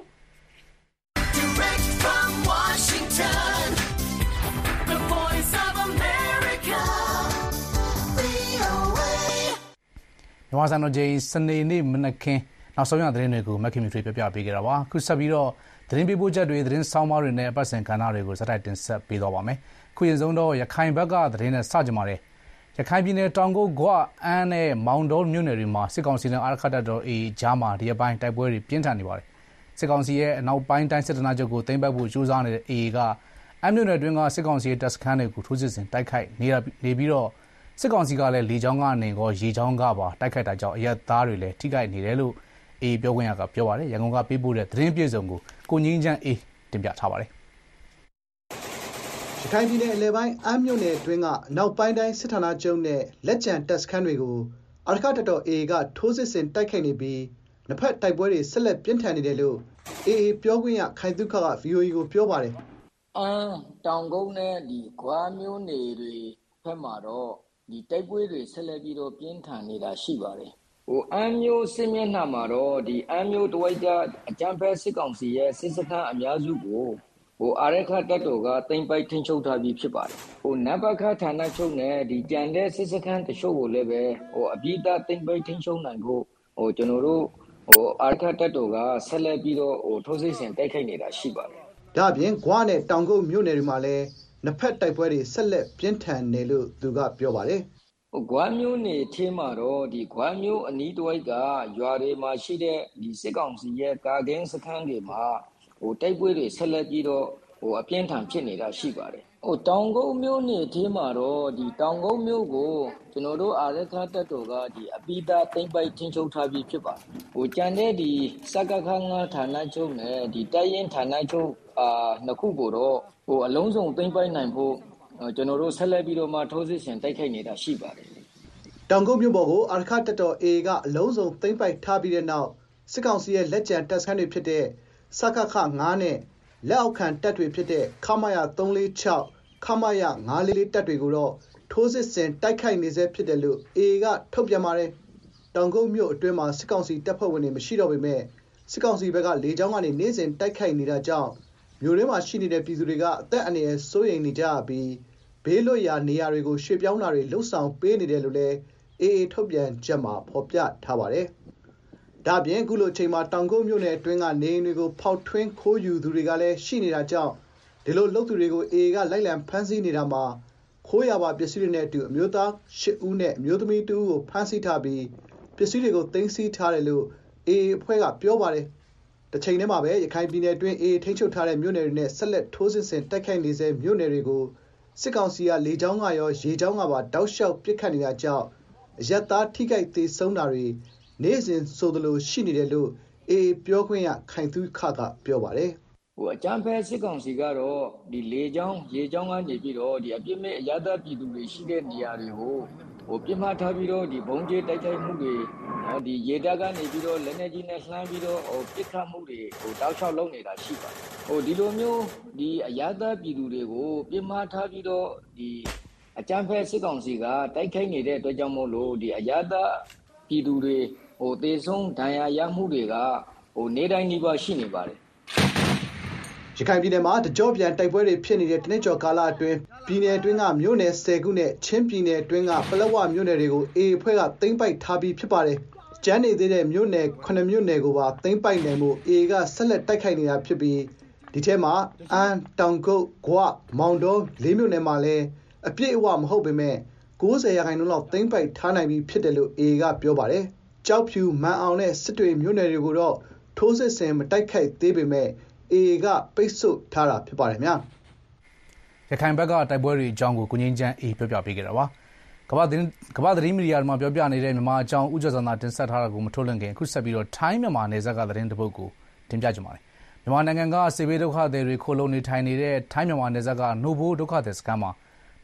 Speaker 2: မြန်မာစံတော်ချိန်စနေနေ့မနက်ခင်းနောက်ဆုံးရသတင်းတွေကိုမက်ခင်မီထွေးပြပြပေးခဲ့တာပါခုဆက်ပြီးတော့သတင်းပေးပို့ချက်တွေသတင်းဆောင်မတွေနဲ့အပတ်စဉ်ကဏ္ဍတွေကိုစတိုက်တင်ဆက်ပေးတော့ပါမယ်ခုရင်ဆုံးတော့ရခိုင်ဘက်ကသတင်းနဲ့စကြပါမယ်ရခိုင်ပြည်နယ်တောင်ကုတ်ဂွအန်းနဲ့မောင်တောမြို့နယ်တွေမှာစစ်ကောင်စီနဲ့အာရခတ်တပ်တော် အေအေ ကြားမှာဒီအပိုင်းတိုက်ပွဲတွေပြင်းထန်နေပါတယ်စစ်ကောင်စီရဲ့အနောက်ပိုင်းတိုင်းစစ်ဌာနချုပ်ကိုသိမ်းပိုက်ဖို့ကြိုးစားနေတဲ့ အေအေ ကအန်းမြို့နယ်တွင်းကစစ်ကောင်စီရဲ့တပ်စခန်းတွေကိုထိုးစစ်ဆင်တိုက်ခိုက်နေပြီးတော့စစ်ကောင်စီကလည်းလေကြောင်းကနေကောရေကြောင်းကပါတိုက်ခိုက်တာကြောင့်အရက်သားတွေလည်းထိခိုက်နေတယ်လို့အေးပြောခွင့်ရကပြောပါတယ်ရန်ကုန်ကပေးပို့တဲ့သတင်းပြေဆုံးကိုကိုငင်းချမ်းအေးတင်ပြထားပါတယ်
Speaker 3: ရခိုင်ပြည်နယ်အလဲပိုင်းအမ်းမြို့နယ်တွင်းကနောက်ပိုင်းတိုင်းစစ်ဌာနချုပ်နဲ့လက်ကျန်တပ်စခန်းတွေကိုအာရခတ်တပ်တော် အေအေ ကထိုးစစ်ဆင်တိုက်ခိုက်နေပြီးနှစ်ဖက်တိုက်ပွဲတွေဆက်လက်ပြင်းထန်နေတယ်လို့ အေအေ ပြောခွင့်ရခိုင်သုခက ဗီအိုအေ ကိုပြောပါတယ်
Speaker 6: အမ်းတောင်ကုန်းနဲ့ဒီဂွားမြို့နယ်တွေဖက်မှာတော့ဒီတိုက်ပွဲတွေဆက်လက်ပြီးတော့ပြင်းထန်နေတာရှိပါတယ်ဟိုအမ်းမြို့စစ်မျက်နှာမှာတော့ဒီအမ်းမြို့တဝိုက်ကအကြမ်းဖက်စစ်ကောင်စီရဲ့စစ်စခန်းအများစုကိုဟိုအာရခတ်တပ်တော်ကတင်ပိုက်ထိန်းချုပ်ထားပြီးဖြစ်ပါတယ်ဟိုနဘခဌာနချုပ်နဲ့ဒီကြံတဲ့စစ်စခန်းတချို့ကိုလည်းပဲဟိုအပြည့်သားတင်ပိုက်ထိန်းချုပ်နိုင်ဖို့ဟိုကျွန်တော်တို့ဟိုအာရခတ်တပ်တော်ကဆက်လက်ပြီးတော့ဟိုထိုးစစ်ဆင်တိုက်ခိုက်နေတာရှိပါတယ်
Speaker 3: ဒါ့အပြင်ဂွားနဲ့တောင်ကုတ်မြို့နယ်တွေမှာလည်းနှစ်ဖက်တိုက်ပွဲတွေဆက်လက်ပြင်းထန်နေလို့သူကပြောပါတယ်
Speaker 6: ဂွားမျိုးနေထဲမှာတော့ဒီဂွားမျိုးအနီးတစ်ဝိုက်ကရွာတွေမှာရှိတဲ့ဒီစစ်ကောင်စီရဲ့ကာကင်းစခန်းတွေမှာဟိုတိုက်ပွဲတွေဆက်လက်ပြီးတော့ဟိုအပြင်းထန်ဖြစ်နေတာရှိပါတယ်ဟိုတောင်ကုန်းမျိုးနေထဲမှာတော့ဒီတောင်ကုန်းမျိုးကိုကျွန်တော်တို့အာရခတ်တပ်တော်ကဒီအပိဓာသိမ့်ပိုက်ချင်းချုပ်ထားပြီးဖြစ်ပါတယ်ဟိုကြံတဲ့ဒီစကခန်းဌာနချုပ်နဲ့ဒီတိုက်ရင်ဌာနချုပ်အာနှစ်ခုကိုတော့ဟိုအလုံးစုံသိမ့်ပိုက်နိုင်ဖို့ကျွန်တော်တို့ဆက်လက်ပြီးတော့မှထိုးစစ်ဆင်တိုက်ခိုက်နေတာရှိပါတယ်
Speaker 3: တောင်ကုန်းမြို့ပေါ်ကိုအာရခတ်တပ်တော် အေအေ ကအလုံးစုံသိမ်းပိုက်ထားပြီးတဲ့နောက်စစ်ကောင်စီရဲ့လက်ကျန်တပ်စခန်းတွေဖြစ်တဲ့စကခငါးနဲ့လက်အောက်ခံတပ်တွေဖြစ်တဲ့ခမရသုံးလေးခြောက်ခမရငါးလေးလေးတပ်တွေကိုတော့ထိုးစစ်ဆင်တိုက်ခိုက်နေဆဲဖြစ်တယ်လို့ အေအေ ကထုတ်ပြန်ပါတယ်တောင်ကုန်းမြို့အတွင်းမှာစစ်ကောင်စီတပ်ဖွဲ့ဝင်တွေမရှိတော့ပေမဲ့စစ်ကောင်စီဘက်ကလေကြောင်းကနေနေ့စဉ်တိုက်ခိုက်နေတာကြောင့်မြို့ထဲမှာရှိနေတဲ့ပြည်သူတွေကအသက်အန္တရာယ်စိုးရိမ်နေကြပြီးဘေးလွတ်ရာနေရာတွေကိုရွှေ့ပြောင်းတာတွေလှုပ်ဆောင်ပေးနေတယ်လို့လည်း အေအေ ထုတ်ပြန်ချက်မှာဖော်ပြထားပါတယ်။ဒါ့အပြင်အခုလိုအချိန်မှာတောင်ကုန်းမြို့နယ်အတွင်းကနေအိမ်တွေကိုဖောက်ထွင်းခိုးယူသူတွေကလည်းရှိနေတာကြောင့်ဒီလိုလုပ်သူတွေကို အေအေ ကလိုက်လံဖမ်းဆီးနေတာမှာခိုးရပါပစ္စည်းတွေနဲ့အတူအမျိုးသား၈ဦးနဲ့အမျိုးသမီးtwoဦးကိုဖမ်းဆီးထားပြီးပစ္စည်းတွေကိုသိမ်းဆည်းထားတယ်လို့ အေအေ အဖွဲ့ကပြောပါတယ်။တစ်ချိန်တည်းမှာပဲရခိုင်ပြည်နယ်အတွင်း အေအေ ထိန်းချုပ်ထားတဲ့မြို့နယ်တွေနဲ့ဆက်လက်ထိုးစစ်ဆင်တိုက်ခိုက်နေဆဲမြို့နယ်တွေကိုစစ်ကောင်စီကလေကြောင်းကရောရေကြောင်းကပါတောက်လျှောက်ပစ်ခတ်နေတာကြောင့်အရက်သားထိခိုက်သေးဆုံးတာတွေနေ့စဉ်ဆိုသလိုရှိနေတယ်လို့အေအေပြောခွင့်ရခိုင်သုခကပြောပါတယ်
Speaker 6: ဟိုအကြမ်းဖက်စစ်ကောင်စီကတော့ဒီလေကြောင်းရေကြောင်းကနေပြီးတော့ဒီအပြစ်မဲ့အရသာပြည်သူတွေရှိတဲ့နေရာတွေကိုဟိုပြစ်မှတ်ထားပြီးတော့ဒီဘုံကျဲတိုက်ခိုက်မှုတွေနော်ဒီရေတပ်ကနေပြီးတော့လက်နက်ကြီးနဲ့လှမ်းပြီးတော့ဟိုပစ်ခတ်မှုတွေဟိုတောက်လျှောက်လုပ်နေတာရှိပါတယ်ဟိုဒီလိုမျိုးဒီအရသာပြည်သူတွေကိုပြစ်မှတ်ထားပြီးတော့ဒီအကြမ်းဖက်စစ်ကောင်စီကတိုက်ခိုက်နေတဲ့အတွက်ကြောင့်မို့လို့ဒီအရသာပြည်သူတွေဟိုတေဆုံးဒဏ်ရာရမှုတွေကဟိုနေတိုင်းနှိပါရှိနေပါတယ်
Speaker 3: ရခိုင်ပြည်နယ်မှာတကြောပြန်တိုက်ပွဲတွေဖြစ်နေတဲ့တနစ်ကျော်ကာလအတွင်းပြည်နယ်အတွင်းကမြို့နယ်၁၀ခုနဲ့ချင်းပြည်နယ်အတွင်းကပလက်ဝမြို့နယ်တွေကို အေအေ အဖွဲ့ကသိမ်းပိုက်ထားပြီးဖြစ်ပါတယ်။ကျန်းနေသေးတဲ့မြို့နယ်ခုနှစ်မြို့နယ်ကိုပါသိမ်းပိုက်နိုင်မှု အေအေ ကဆက်လက်တိုက်ခိုက်နေတာဖြစ်ပြီးဒီထဲမှာအမ်းတောင်ကုတ်ဂွမောင်တောလေးမြို့နယ်မှာလည်းအပြည့်အဝမဟုတ်ပေမဲ့၉၀ရာခိုင်နှုန်းလောက်သိမ်းပိုက်ထားနိုင်ပြီးဖြစ်တယ်လို့ အေအေ ကပြောပါတယ်။ကြောက်ဖြူမန်အောင်နဲ့စစ်တွေမြို့နယ်တွေကိုတော့ထိုးစစ်ဆင်မတိုက်ခိုက်သေးပေမဲ့အေအေ ကပိတ်ဆို့ထားတာဖြစ်ပါတယ်များ
Speaker 2: ရခိုင်ဘက်ကတိုက်ပွဲတွေအကြောင်းကိုကိုငင်းချမ်းအေးပြောပြပေးခဲ့တာပါကမ္ဘာသတင်းကမ္ဘာသတင်းမီဒီယာမှာပြောပြနေတဲ့မြန်မာအကြောင်းဥကြဇာနာတင်ဆက်ထားတာကိုမထုတ်လွှင့်ခင်အခုဆက်ပြီးတော့ထိုင်းမြန်မာနယ်စပ်ကသတင်းတစ်ပုဒ်ကိုတင်ပြကြပါမယ်မြန်မာနိုင်ငံကစေဘေးဒုက္ခသည်တွေခိုလုံနေထိုင်နေတဲ့ထိုင်းမြန်မာနယ်စပ်ကနိုဘိုဒုက္ခသည်စခန်းမှာနို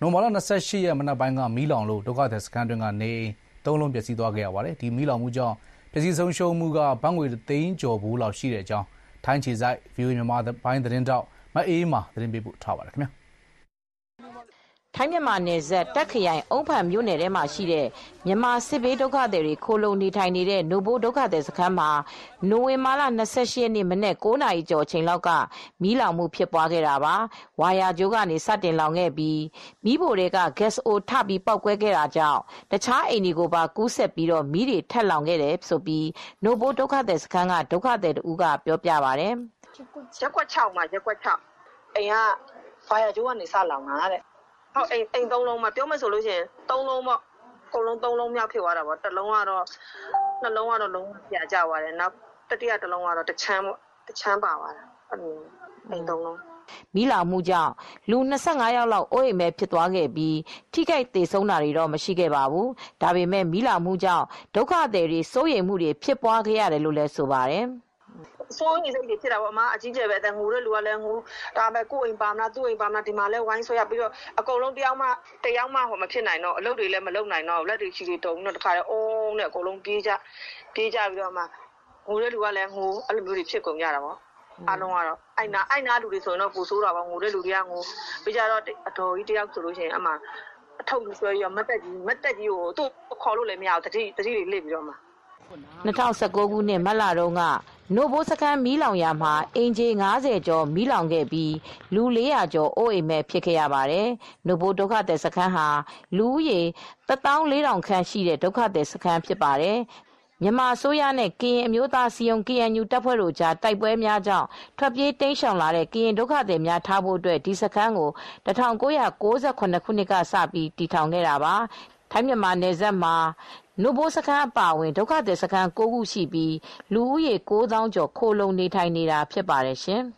Speaker 2: နိုဝင်ဘာလ၂၈ရက်မနက်ပိုင်းကမီးလောင်လို့ဒုက္ခသည်စခန်းတွင်းကနေအိမ်သုံးလုံးပျက်စီးသွားခဲ့ရပါတယ်။ဒီမီးလောင်မှုကြောင့်ပျက်စီးဆုံးရှုံးမှုကဘတ်ငွေသိန်းကျော်ဘူးလောက်ရှိတဲ့အကြောင်းထိုင်းခြေစိုက် ဗွီအိုအေ မြန်မာပိုင်းသတင်းတောက်မအေးမာသတင်းပေးပို့ထားပါတယ်ခင်ဗျာ
Speaker 7: ထိုင်းမြန်မာနယ်စပ်တက်ခရိုင်အုံးဖန်မြို့နယ်ထဲမှာရှိတဲ့မြန်မာစစ်ဘေးဒုက္ခသည်တွေခိုလုံနေထိုင်နေတဲ့နိုဘိုဒုက္ခသည်စခန်းမှာနိုဝင်ဘာလ၂၈ရက်နေ့မနက်၉နာရီကျော်အချိန်လောက်ကမီးလောင်မှုဖြစ်ပွားခဲ့တာပါ။ဝါယာကြိုးကနေစတင်လောင်ခဲ့ပြီးမီးဖိုတွေက gas အိုထပြီးပောက်ကွဲခဲ့တာကြောင့်တခြားအိမ်တွေကိုပါကူးဆက်ပြီးတော့မီးတွေထပ်လောင်ခဲ့တယ်ဆိုပြီးနိုဘိုဒုက္ခသည်စခန်းကဒုက္ခသည်တူကပြောပြပါတယ်
Speaker 8: ။ရက်ကွက်၆မှာရက်ကွက်၆အိမ်ကဝါယာကြိုးကနေစလောင်တာတဲ့ဟုတ်အိမ်အိမ်သုံးလုံးမှာပြောမယ်ဆိုလို့ရှိရင်သုံးလုံးပေါ့အကုန်လုံးသုံးလုံးမြောက်ဖြစ်သွားတာပေါ့တစ်လုံးကတော့နှလုံးကတော့လုံးပြကြသွားတယ်နောက်တတိယတစ်လုံးကတော့တချမ်းပေါ့တချမ်းပါသွားတာအဲ့လိုအိမ်သုံးလုံး
Speaker 7: မီးလောင်မှုကြောင့်လူ၂၅ယောက်လောက်အိုးအိမ်မဲ့ဖြစ်သွားခဲ့ပြီးထိခိုက်ဒေဆုံးတာတွေတော့မရှိခဲ့ပါဘူး။ဒါပေမဲ့မီးလောင်မှုကြောင့်ဒုက္ခသည်တွေစိုးရိမ်မှုတွေဖြစ်ပွားခဲ့ရတယ်လို့လည်းဆိုပါတယ်။
Speaker 8: စိုးရိမ်စိတ်တွေဖြစ်တာပေါ့အမအကြီးကျယ်ပဲအတန်ငိုတဲ့လူကလည်းငိုဒါပေမဲ့ကိုယ်အိမ်ပါမလားသူ့အိမ်ပါမလားဒီမှာလဲဝိုင်းဆွဲရပြီးတော့အကုန်လုံးတယောက်မှတယောက်မှဟိုမဖြစ်နိုင်တော့အလုပ်တွေလည်းမလုပ်နိုင်တော့လက်တွေချီတွေတုံတော့တခါလဲအုံးနဲ့အကုန်လုံးပြေးကြပြေးကြပြီးတော့မှငိုတဲ့လူကလည်းငိုအဲ့လိုမျိုးတွေဖြစ်ကုန်ကြတာပေါ့အားလုံးကတော့အိုင်နာအိုင်နာလူတွေဆိုရင်တော့ပူဆိုးတာပေါ့ငိုတဲ့လူတွေကငိုပြီးကြတော့အတော်ကြီးတယောက်ဆိုလို့ရှိရင်အမှအထုပ်ဆွဲရမတ်တက်ကြီးမတ်တက်ကြီးကိုသူ့ခေါ်လို့လည်းမရဘူးတတိတတိတွေလစ်ပြီးတော့မှ
Speaker 7: ၂၀၁၉ခုနှစ်မတ်လတုန်းကနိုဘိုစခန်းမီးလောင်ရာမှာအင်ဂျီ၅၀ကျော်မီးလောင်ခဲ့ပြီးလူ၄ရာကျော်အိုးအိမ်မဲ့ဖြစ်ခဲ့ရပါတယ်။နိုဘိုဒုက္ခသည်စခန်းဟာလူဦးရေတစ်သောင်းလေးထောင်ခန့်ရှိတဲ့ဒုက္ခသည်စခန်းဖြစ်ပါတယ်။မြန်မာအစိုးရနဲ့ကရင်အမျိုးသားစီယုံ ကေအန်ယူ တပ်ဖွဲ့တို့ကြားတိုက်ပွဲများကြောင့်ထွက်ပြေးတိမ်းရှောင်လာတဲ့ကရင်ဒုက္ခသည်များထားဖို့အတွက်ဒီစခန်းကို၁၉၉၇ခုနှစ်ကစပြီးတည်ထောင်ခဲ့တာပါ။ထိုင်းမြန်မာနယ်စပ်မှာနိုဘိုစခန်းအပါအဝင်ဒုက္ခသည်စခန်း၉ခုရှိပြီးလူဦးရေ၉သောင်းကျော်ခိုလုံနေထိုင်နေတာဖြစ်ပါတယ်ရှင်။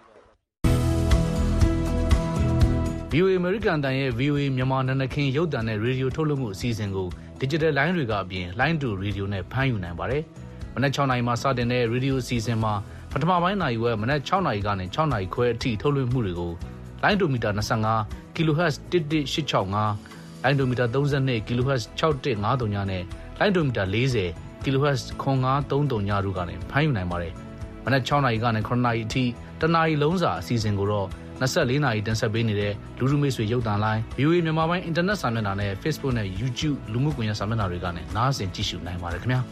Speaker 2: ဗွီအိုအေ American တန်ရဲ့ ဗွီအိုအေ မြန်မာနနခင်းရုပ်သံနဲ့ရေဒီယိုထုတ်လွှင့်မှုအစီအစဉ်ကို Digital Line တွေကအပြင် Line to Radio နဲ့ဖမ်းယူနိုင်ပါတယ်။မနက်၆နာရီမှစတင်တဲ့ရေဒီယိုအစီအစဉ်မှာပထမပိုင်းနာရီဝက်မနက်၆နာရီကနေ၆နာရီခွဲအထိထုတ်လွှင့်မှုတွေကို Line to Meter ၂၅ Kilohertz တစ်တစ်၈၆၅လိုင်းဒိုမီတာ၃၂ kHz ၆၁၅၃ညနဲ့လိုင်းဒိုမီတာ၄၀ kHz ခွန်၅၃၃ညတို့ကနေဖမ်းယူနိုင်ပါတယ်။မနက်၆နာရီကနေ၇နာရီအထိတနာရီလုံးစာအစီအစဉ်ကိုတော့၂၄နာရီတင်ဆက်ပေးနေတဲ့လူလူမိတ်ဆွေရုပ်သံလိုင်း ဗွီအိုအေ မြန်မာပိုင်းအင်တာနက်စာမျက်နှာနဲ့ Facebook နဲ့ YouTube လူမှုကွန်ရက်စာမျက်နှာတွေကနေနားဆင်ကြည့်ရှုနိုင်ပါတယ်ခင်ဗျာ။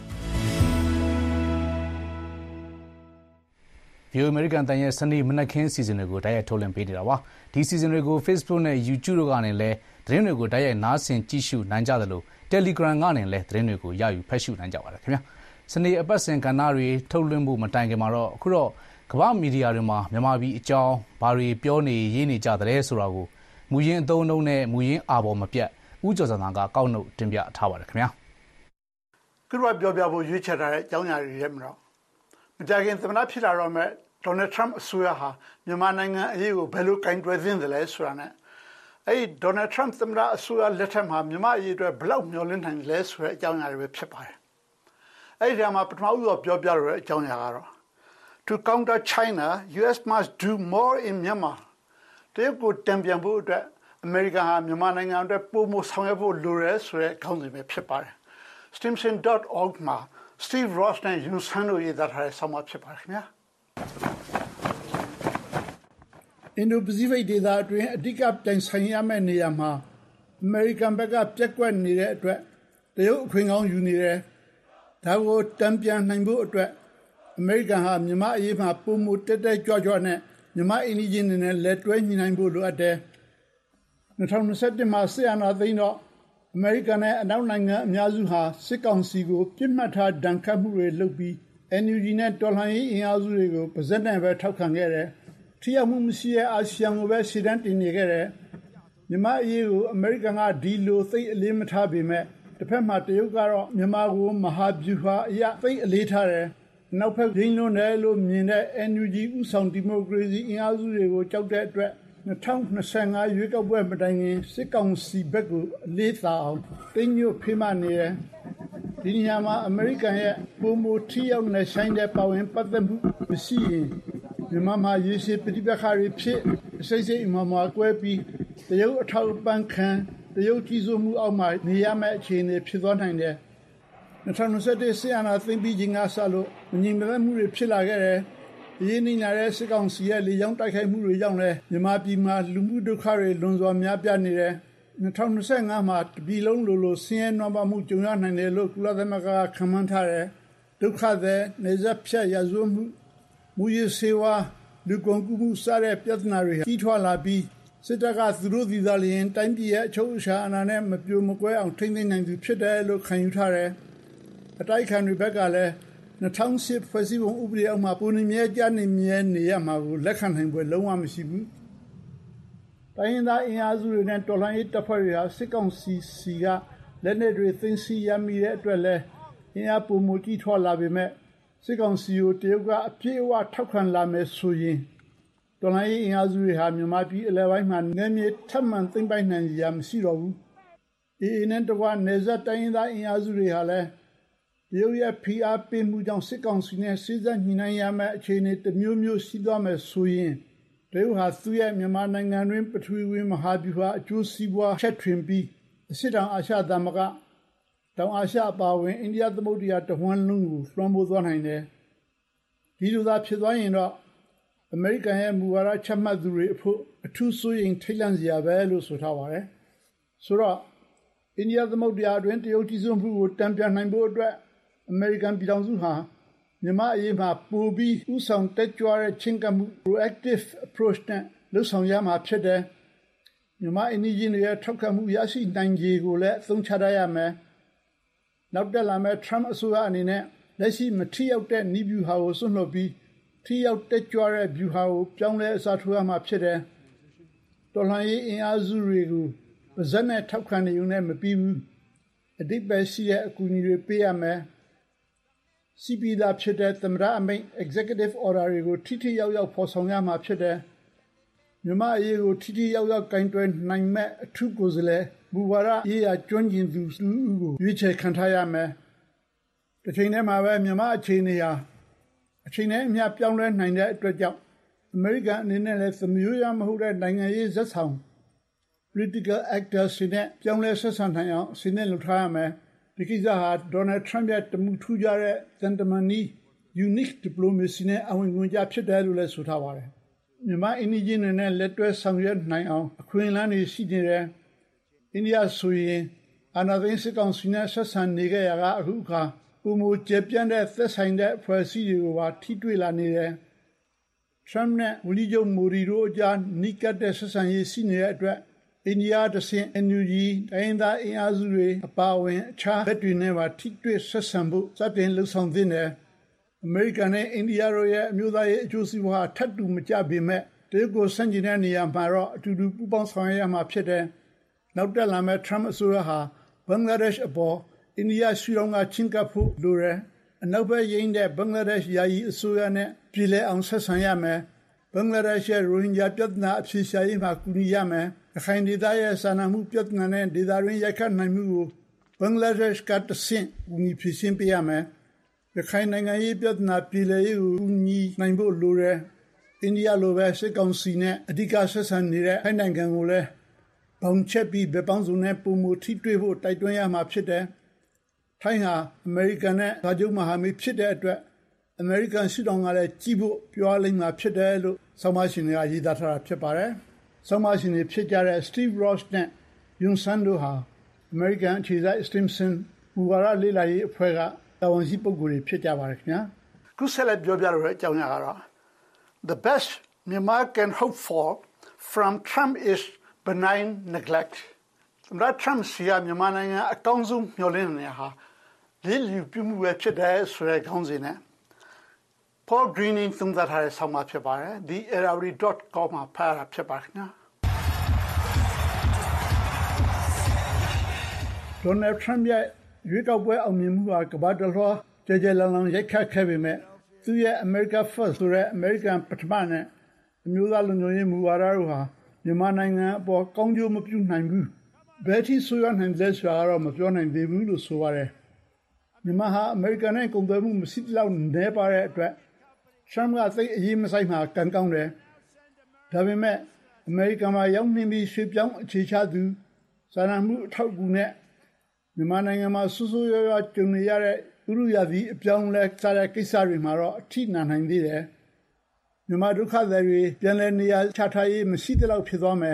Speaker 2: ဗွီအိုအေ American တန်ရဲ့စနေမနက်ခင်းအစီအစဉ်တွေကိုတိုက်ရိုက်ထုတ်လွှင့်ပေးနေတာပါ။ဒီအစီအစဉ်တွေကို Facebook နဲ့ YouTube တို့ကနေလည်းသတင်းတွေကိုတိုက်ရိုက်နားဆင်ကြည့်ရှုနိုင်ကြသလို Telegram ကနေလည်းသတင်းတွေကိုရယူဖတ်ရှုနိုင်ကြပါတယ်ခင်ဗျာ။စနေအပတ်စဉ်ကဏ္ဍတွေထုတ်လွှင့်မှုမတိုင်ခင်မှာတော့အခုတော့ကမ္ဘာမီဒီယာတွေမှာမြန်မာပြည်အကြောင်းဘာတွေပြောနေရေးနေကြတဲ့ဆိုတာကိုမူရင်းအသုံးအနှုန်းနဲ့မူရင်းအာဘော်မပြတ်ဦးကျော်စံသာကကောက်နှုတ်တင်ပြထားပါတယ်ခင်ဗျာ
Speaker 9: ။ခုတော့ပြောပြဖို့ရွေးချယ်ထားတဲ့အကြောင်းအရာတွေရဲ့မတော့မကြခင်သမ္မတဖြစ်လာတော့မဲ့ဒေါ်နယ်ထရမ့်အစိုးရဟာမြန်မာနိုင်ငံအရေးကိုဘယ်လိုကင်တွယ်သင့်တယ်လဲဆိုတာနဲ့အဲ့ဒီဒေါ်နယ်ထရမ့်သမ္မတအစိုးရလက်ထက်မှာမြန်မာအရေးအတွက်ဘယ်လောက်မျှော်လင့်နိုင်လဲဆိုတဲ့အကြောင်းအရာတွေပဲဖြစ်ပါတယ်။အဲ့ဒီမှာပထမဦးဆုံးပြောပြရတဲ့အကြောင်းအရာကတော့ To counter China, U S must do more in Myanmar. တရုတ်ကိုတံပြန်ဖို့အတွက်အမေရိကန်ဟာမြန်မာနိုင်ငံအတွက်ပိုမိုဆောင်ရွက်ဖို့လိုတယ်ဆိုတဲ့ခေါင်းစဉ်ပဲဖြစ်ပါတယ်။ stimson dot org မှာ Steve Ross နဲ့ Yun Sun တို့ရေးသားထားတဲ့ဆောင်းပါးဖြစ်ပါတယ်ခင်ဗျာ။အင်ဒိုပစိဖိတ်ဒေသအတွင်းအဓိကပြိုင်ဆိုင်ရမယ့်နေရာမှာအမေရိကန်ဘက်ကပြက်ကွက်နေတဲ့အတွက်တရုတ်အခွင့်ကောင်းယူနေတယ်။ဒါကိုတံပြန်နိုင်ဖို့အတွက်အမေရိကန်ဟာမြန်မာအရေးမှာပုံမတက်တက်ကြွကြွနဲ့မြန်မာအင်ဒီဂျင်တွေနဲ့လက်တွဲညီနိုင်ဖို့လိုအပ်တယ်။၂၀၂၁မှာဆီယနာသိန်းတော့အမေရိကန်နဲ့အနောက်နိုင်ငံအများစုဟာစစ်ကောင်စီကိုပြစ်မှတ်ထားဒဏ်ခတ်မှုတွေလုပ်ပြီး အန်ယူဂျီ နဲ့တော်လှန်ရေးအင်အားစုတွေကိုပါဇက်နဲ့ပဲထောက်ခံခဲ့တယ်။ထိရောက်မှုမရှိတဲ့အာဆီယံကိုပဲရှေ့တန်းတင်နေခဲ့တယ်။မြန်မာအရေးကိုအမေရိကန်ကဒီလိုသိအလေးမထားပေမဲ့တစ်ဖက်မှာတရုတ်ကတော့မြန်မာကိုမဟာဗျူဟာအရသိအလေးထားတယ်။နောက်ဖက်ရင်းလွန်တယ်လို့မြင်တဲ့ အန်ယူဂျီ ဥဆောင်ဒီမိုကရေစီအင်အားစုတွေကိုကြောက်တဲ့အတွက်၂၀၂၅ရွေးကောက်ပွဲမတိုင်ခင်စစ်ကောင်စီဘက်ကိုအလေးသာအောင်တင်းညွတ်ဖေးမနေတယ်။ဒီနေရာမှာအမေရိကန်ရဲ့ပုံမထိရောက်နေဆိုင်တဲ့ပါဝင်ပတ်သက်မှုမရှိရင်မြန်မာမှာရေရှည်ပြည်ပခါတွေဖြစ်စိတ်စိတ်အမှန်မှကွဲပြီးတရုတ်အထောက်အပံ့ခံတရုတ်ကြီးစိုးမှုအောက်မှာနေရမယ့်အခြေအနေဖြစ်သွားနိုင်တယ်။၂၀၂၁စစ်အာဏာသိမ်းပြီးချိန်ကစလို့မငြိမ်မသက်မှုတွေဖြစ်လာခဲ့တယ်။အရေးနိမ့်လာတဲ့စစ်ကောင်စီရဲ့လေကြောင်းတိုက်ခိုက်မှုတွေကြောင့်လည်းမြန်မာပြည်မှာလူမှုဒုက္ခတွေလွန်စွာများပြားနေတယ်။၂၀၂၅မှာတပြည်လုံးလိုလိုဆင်းရဲနွမ်းပါးမှုကြုံရနိုင်တယ်လို့ကုလသမဂ္ဂကခန့်မှန်းထားတယ်။ဒုက္ခသည်နေဆက်ဖြတ်ရာဇဝတ်မှုမူရစေဝါလူကုန်ကူးမှုစတဲ့ပြဿနာတွေကြီးထွားလာပြီးစစ်တပ်ကသူတို့ဒီသားလျင်တိုင်းပြည်ရဲ့အချုပ်အခြာအာဏာနဲ့မပြိုမကွဲအောင်ထိန်းသိမ်းနိုင်သူဖြစ်တယ်လို့ခံယူထားတယ်။အတိုက်ခံတွေဘက်ကလည်း၂၀၀၈ဖွဲ့စည်းပုံဥပဒေအောက်မှာပုံနေမြဲကြနေမြဲနေရမှာကိုလက်ခံနိုင်ပွဲလုံးဝမရှိဘူး။တိုင်းရင်းသားအင်အားစုတွေနဲ့တော်လှန်ရေးတပ်ဖွဲ့တွေဟာစစ်ကောင်စီစီကလက်နက်တွေသိမ်းဆည်းရမိတဲ့အတွက်လည်းအင်အားပုံမကြီးထွားလာပေမဲ့စစ်ကောင်စီကိုတရုတ်ကအပြည့်အဝထောက်ခံလာမယ်ဆိုရင်တော်လှန်ရေးအင်အားစုတွေဟာမြန်မာပြည်အလယ်ပိုင်းမှာနယ်မြေထပ်မံသိမ်းပိုက်နိုင်ရမရှိတော့ဘူး။အေအေနဲ့တကွနေဆက်တိုင်းရင်းသားအင်အားစုတွေဟာလည်းတရုတ်ရဲ့ဖိအားပေးမှုကြောင့်စစ်ကောင်စီနဲ့စစ်ဆက်ညှိနှိုင်းရမယ့်အခြေအနေတစ်မျိုးမျိုးရှိသွားမယ်ဆိုရင်တရုတ်ဟာသူ့ရဲ့မြန်မာနိုင်ငံတွင်ပထဝီဝင်မဟာဗျူဟာအကျိုးစီးပွားချက်ထွင်ပြီးအရှေ့တောင်အာရှသမဂ္ဂတောင်အာရှအပါအဝင်အိန္ဒိယသမုဒ္ဒရာတဝန်းလုံးကိုလွှမ်းမိုးသွားနိုင်တယ်။ဒီလိုသာဖြစ်သွားရင်တော့အမေရိကန်ရဲ့မူဝါဒချမှတ်သူတွေအဖို့အထူးစိုးရိမ်ထိတ်လန့်စရာပဲလို့ဆိုထားပါတယ်။ဆိုတော့အိန္ဒိယသမုဒ္ဒရာအတွင်းတရုတ်ကြီးစိုးမှုကိုတံပြန်နိုင်ဖို့အတွက်အမေရိကန်ပြည်ထောင်စုဟာမြန်မာအရေးမှာပိုပြီးဥဆောင်တက်ကြွတဲ့ချင်းကပ်မှု proactive approach နဲ့လှုပ်ဆောင်ရမှာဖြစ်တယ်။မြန်မာအင်ဒီဂျင်တွေရဲ့ထောက်ခံမှုရရှိနိုင်ခြေကိုလည်းအသုံးချရရမယ်။နောက်တက်လာမယ့် Trump အစိုးရအနေနဲ့လက်ရှိမထိရောက်တဲ့နည်းဗျူဟာကိုစွန့်လွှတ်ပြီးထိရောက်တက်ကြွတဲ့ဗျူဟာကိုပြောင်းလဲအစားထိုးရမှာဖြစ်တယ်။တော်လှန်ရေးအင်အားစုတွေကိုပါဇက်နဲ့ထောက်ခံနေုံနဲ့မပြီးဘူး။အဓိပ္ပာယ်ရှိတဲ့အကူအညီတွေပေးရမယ်။စီပီသာဖြစ်တဲ့သမ္မတအမိန့် executive order တွေကိုထိထိရောက်ရောက်ဖော်ဆောင်ရမှာဖြစ်တယ်။မြန်မာအရေးကိုထိထိရောက်ရောက်ကင်တွယ်နိုင်မဲ့အထူးကိုယ်စားလှယ်မူဝါဒရေးရာကျွမ်းကျင်သူစုကိုရွေးချယ်ခံထားရမယ်။တစ်ချိန်တည်းမှာပဲမြန်မာအခြေအနေဟာအချိန်နဲ့အမျှပြောင်းလဲနိုင်တဲ့အတွက်ကြောင့်အမေရိကန်အနေနဲ့လည်းသမျိုးရမဟုတ်တဲ့နိုင်ငံရေးဇက်ဆောင် political actors တွေနဲ့ပြောင်းလဲဆက်ဆံနိုင်အောင်အစီအစဉ်လုပ်ထားရမယ်။ဒီကိစ္စဟာ Donald Trump ရဲ့တမှုထူးခြားတဲ့သံတမန်နည်း unique diplomacy နဲ့အဝင်ဝင်ကြဖြစ်တယ်လို့လည်းဆိုထားပါတယ်။မြန်မာအင်ဒီဂျင်တွေနဲ့လက်တွဲဆောင်ရွက်နိုင်အောင်အခွင့်အလမ်းတွေရှိနေတယ်။အိန္ဒိယဆိုရင်အာဏာသိမ်းစစ်ကောင်စီနဲ့ဆက်ဆံနေကြရတာအခုအခါပုံမကျပြန့်တဲ့သက်ဆိုင်တဲ့အဖွဲ့အစည်းတွေကိုပါထိတွေ့လာနေတယ်။ Trump နဲ့ဝလီချုပ်မိုဒီတို့အကြားနိကတ်တဲ့ဆက်ဆံရေးရှိနေတဲ့အတွက်အိန္ဒိယတဆင့် N U G တိုင်းသားအင်အားစုတွေအပါအဝင်အခြားဘက်တွေနဲ့ပါထိတွေ့ဆက်ဆံဖို့စတင်လှုံ့ဆော်သင့်တယ်။ အမေရိကန်နဲ့အိန္ဒိယတို့ရဲ့အမျိုးသားရေးအကျိုးစီးပွားထပ်တူမကြပေမဲ့တရုတ်ကိုဆန့်ကျင်တဲ့နေရာမှာတော့အတူတူပူးပေါင်းဆောင်ရွက်ရမှာဖြစ်တယ်။နောက်တက်လာမဲ့ Trump အစိုးရဟာဘင်္ဂလားဒေ့ရှ်အပေါ်အိန္ဒိယရှုထောင့်ကချင်းကပ်ဖို့လိုတယ်။အနောက်ဘက်ရင်းတဲ့ဘင်္ဂလားဒေ့ရှ်ယာယီအစိုးရနဲ့ပြည်လဲအောင်ဆက်ဆံရမယ်။ဘင်္ဂလားဒေ့ရှ်ရဲ့ရိုဟင်ဂျာပြဿနာအဖြေရှာရေးမှာကူညီရမယ်။ရခိုင်ဒေသရဲ့စာနာမှုပြဿနာနဲ့ဒေသတွင်းရိုက်ခတ်နိုင်မှုကိုဘင်္ဂလားဒေ့ရှ်ကတဆင့်ကူညီဖြေရှင်းပေးရမယ်။ရခိုင်နိုင်ငံရေးပြဿနာပြည်လဲရေးကိုကူညီနိုင်ဖို့လိုတယ်။အိန္ဒိယလိုပဲစစ်ကောင်စီနဲ့အဓိကဆက်ဆံနေတဲ့ထိုင်းနိုင်ငံကိုလည်းဘောင်ချက်ပြီးဗပောင်းစုံနဲ့ပုံမထိတွေ့ဖို့တိုက်တွန်းရမှာဖြစ်တယ်။ထိုင်းဟာအမေရိကန်နဲ့စာချုပ်မဟာမိတ်ဖြစ်တဲ့အတွက်အမေရိကန်ရှုထောင့်ကလည်းကြည့်ဖို့ပြောလိမ့်မှာဖြစ်တယ်လို့ဆောင်းပါးရှင်တွေကရေးသားထားတာဖြစ်ပါတယ်။ဆောင်းပါးရှင်တွေဖြစ်ကြတဲ့ Steve Ross နဲ့ Yun Sun တို့ဟာအမေရိကန်အခြေစိုက် Stimson မူဝါဒလေ့လာရေးအဖွဲ့ကတာဝန်ရှိပုဂ္ဂိုလ်တွေဖြစ်ကြပါတယ်ခင်ဗျာ။ခုဆက်လက်ပြောပြလို့အကြောင်းအရာကတော့ The best Myanmar can hope for from Trump is benign neglect. သမ္မတ Trump စီကမြန်မာနိုင်ငံအကောင်းဆုံးမျှော်လင့်နေတာဟာလေ့လူပြုမှုပဲဖြစ်တယ်ဆိုတဲ့ခေါင်းစဉ်နဲ့ Paul Greening သုံးသပ်ထားတဲ့ဆောင်းပါးဖြစ်ပါတယ်။ the arawari dot com မှာဖတ်ရတာဖြစ်ပါခင်ဗျာ။ Donald Trump ရဲ့ရွေးကောက်ပွဲအောင်မြင်မှုဟာကမ္ဘာတစ်လွှားကြဲကြဲလောင်လောင်ရိုက်ခတ်ခဲ့ပေမဲ့သူရဲ့ America First ဆိုတဲ့ American ပထမနဲ့အမျိုးသားလုံခြုံရေးမူဝါဒတို့ဟာမြန်မာနိုင်ငံအပေါ်ကောင်းကျိုးမပြုနိုင်ဘူး။ဘယ်ထိဆိုးရွားနိုင်လဲဆိုတာတော့မပြောနိုင်သေးဘူးလို့ဆိုပါတယ်။မြန်မာဟာအမေရိကန်နဲ့ကုန်သွယ်မှုမရှိလောက်နေပါတဲ့အတွက်Trump ကသိအရေးမဆိုင်မှာကံကောင်းတယ်။ဒါပေမဲ့အမေရိကန်မှာရောက်နေပြီးရွှေ့ပြောင်းအခြေချသူစာနာမှုအထောက်အကူနဲ့မြန်မာနိုင်ငံမှာဆူဆူရွရွကြုံနေရတဲ့ဥရုရာသီအပြောင်းလဲစားတဲ့ကိစ္စတွေမှာတော့အထိနာနိုင်သေးတယ်မြန်မာဒုက္ခသည်တွေပြန်လည်နေရာချထားရေးမရှိသလောက်ဖြစ်သွားမယ်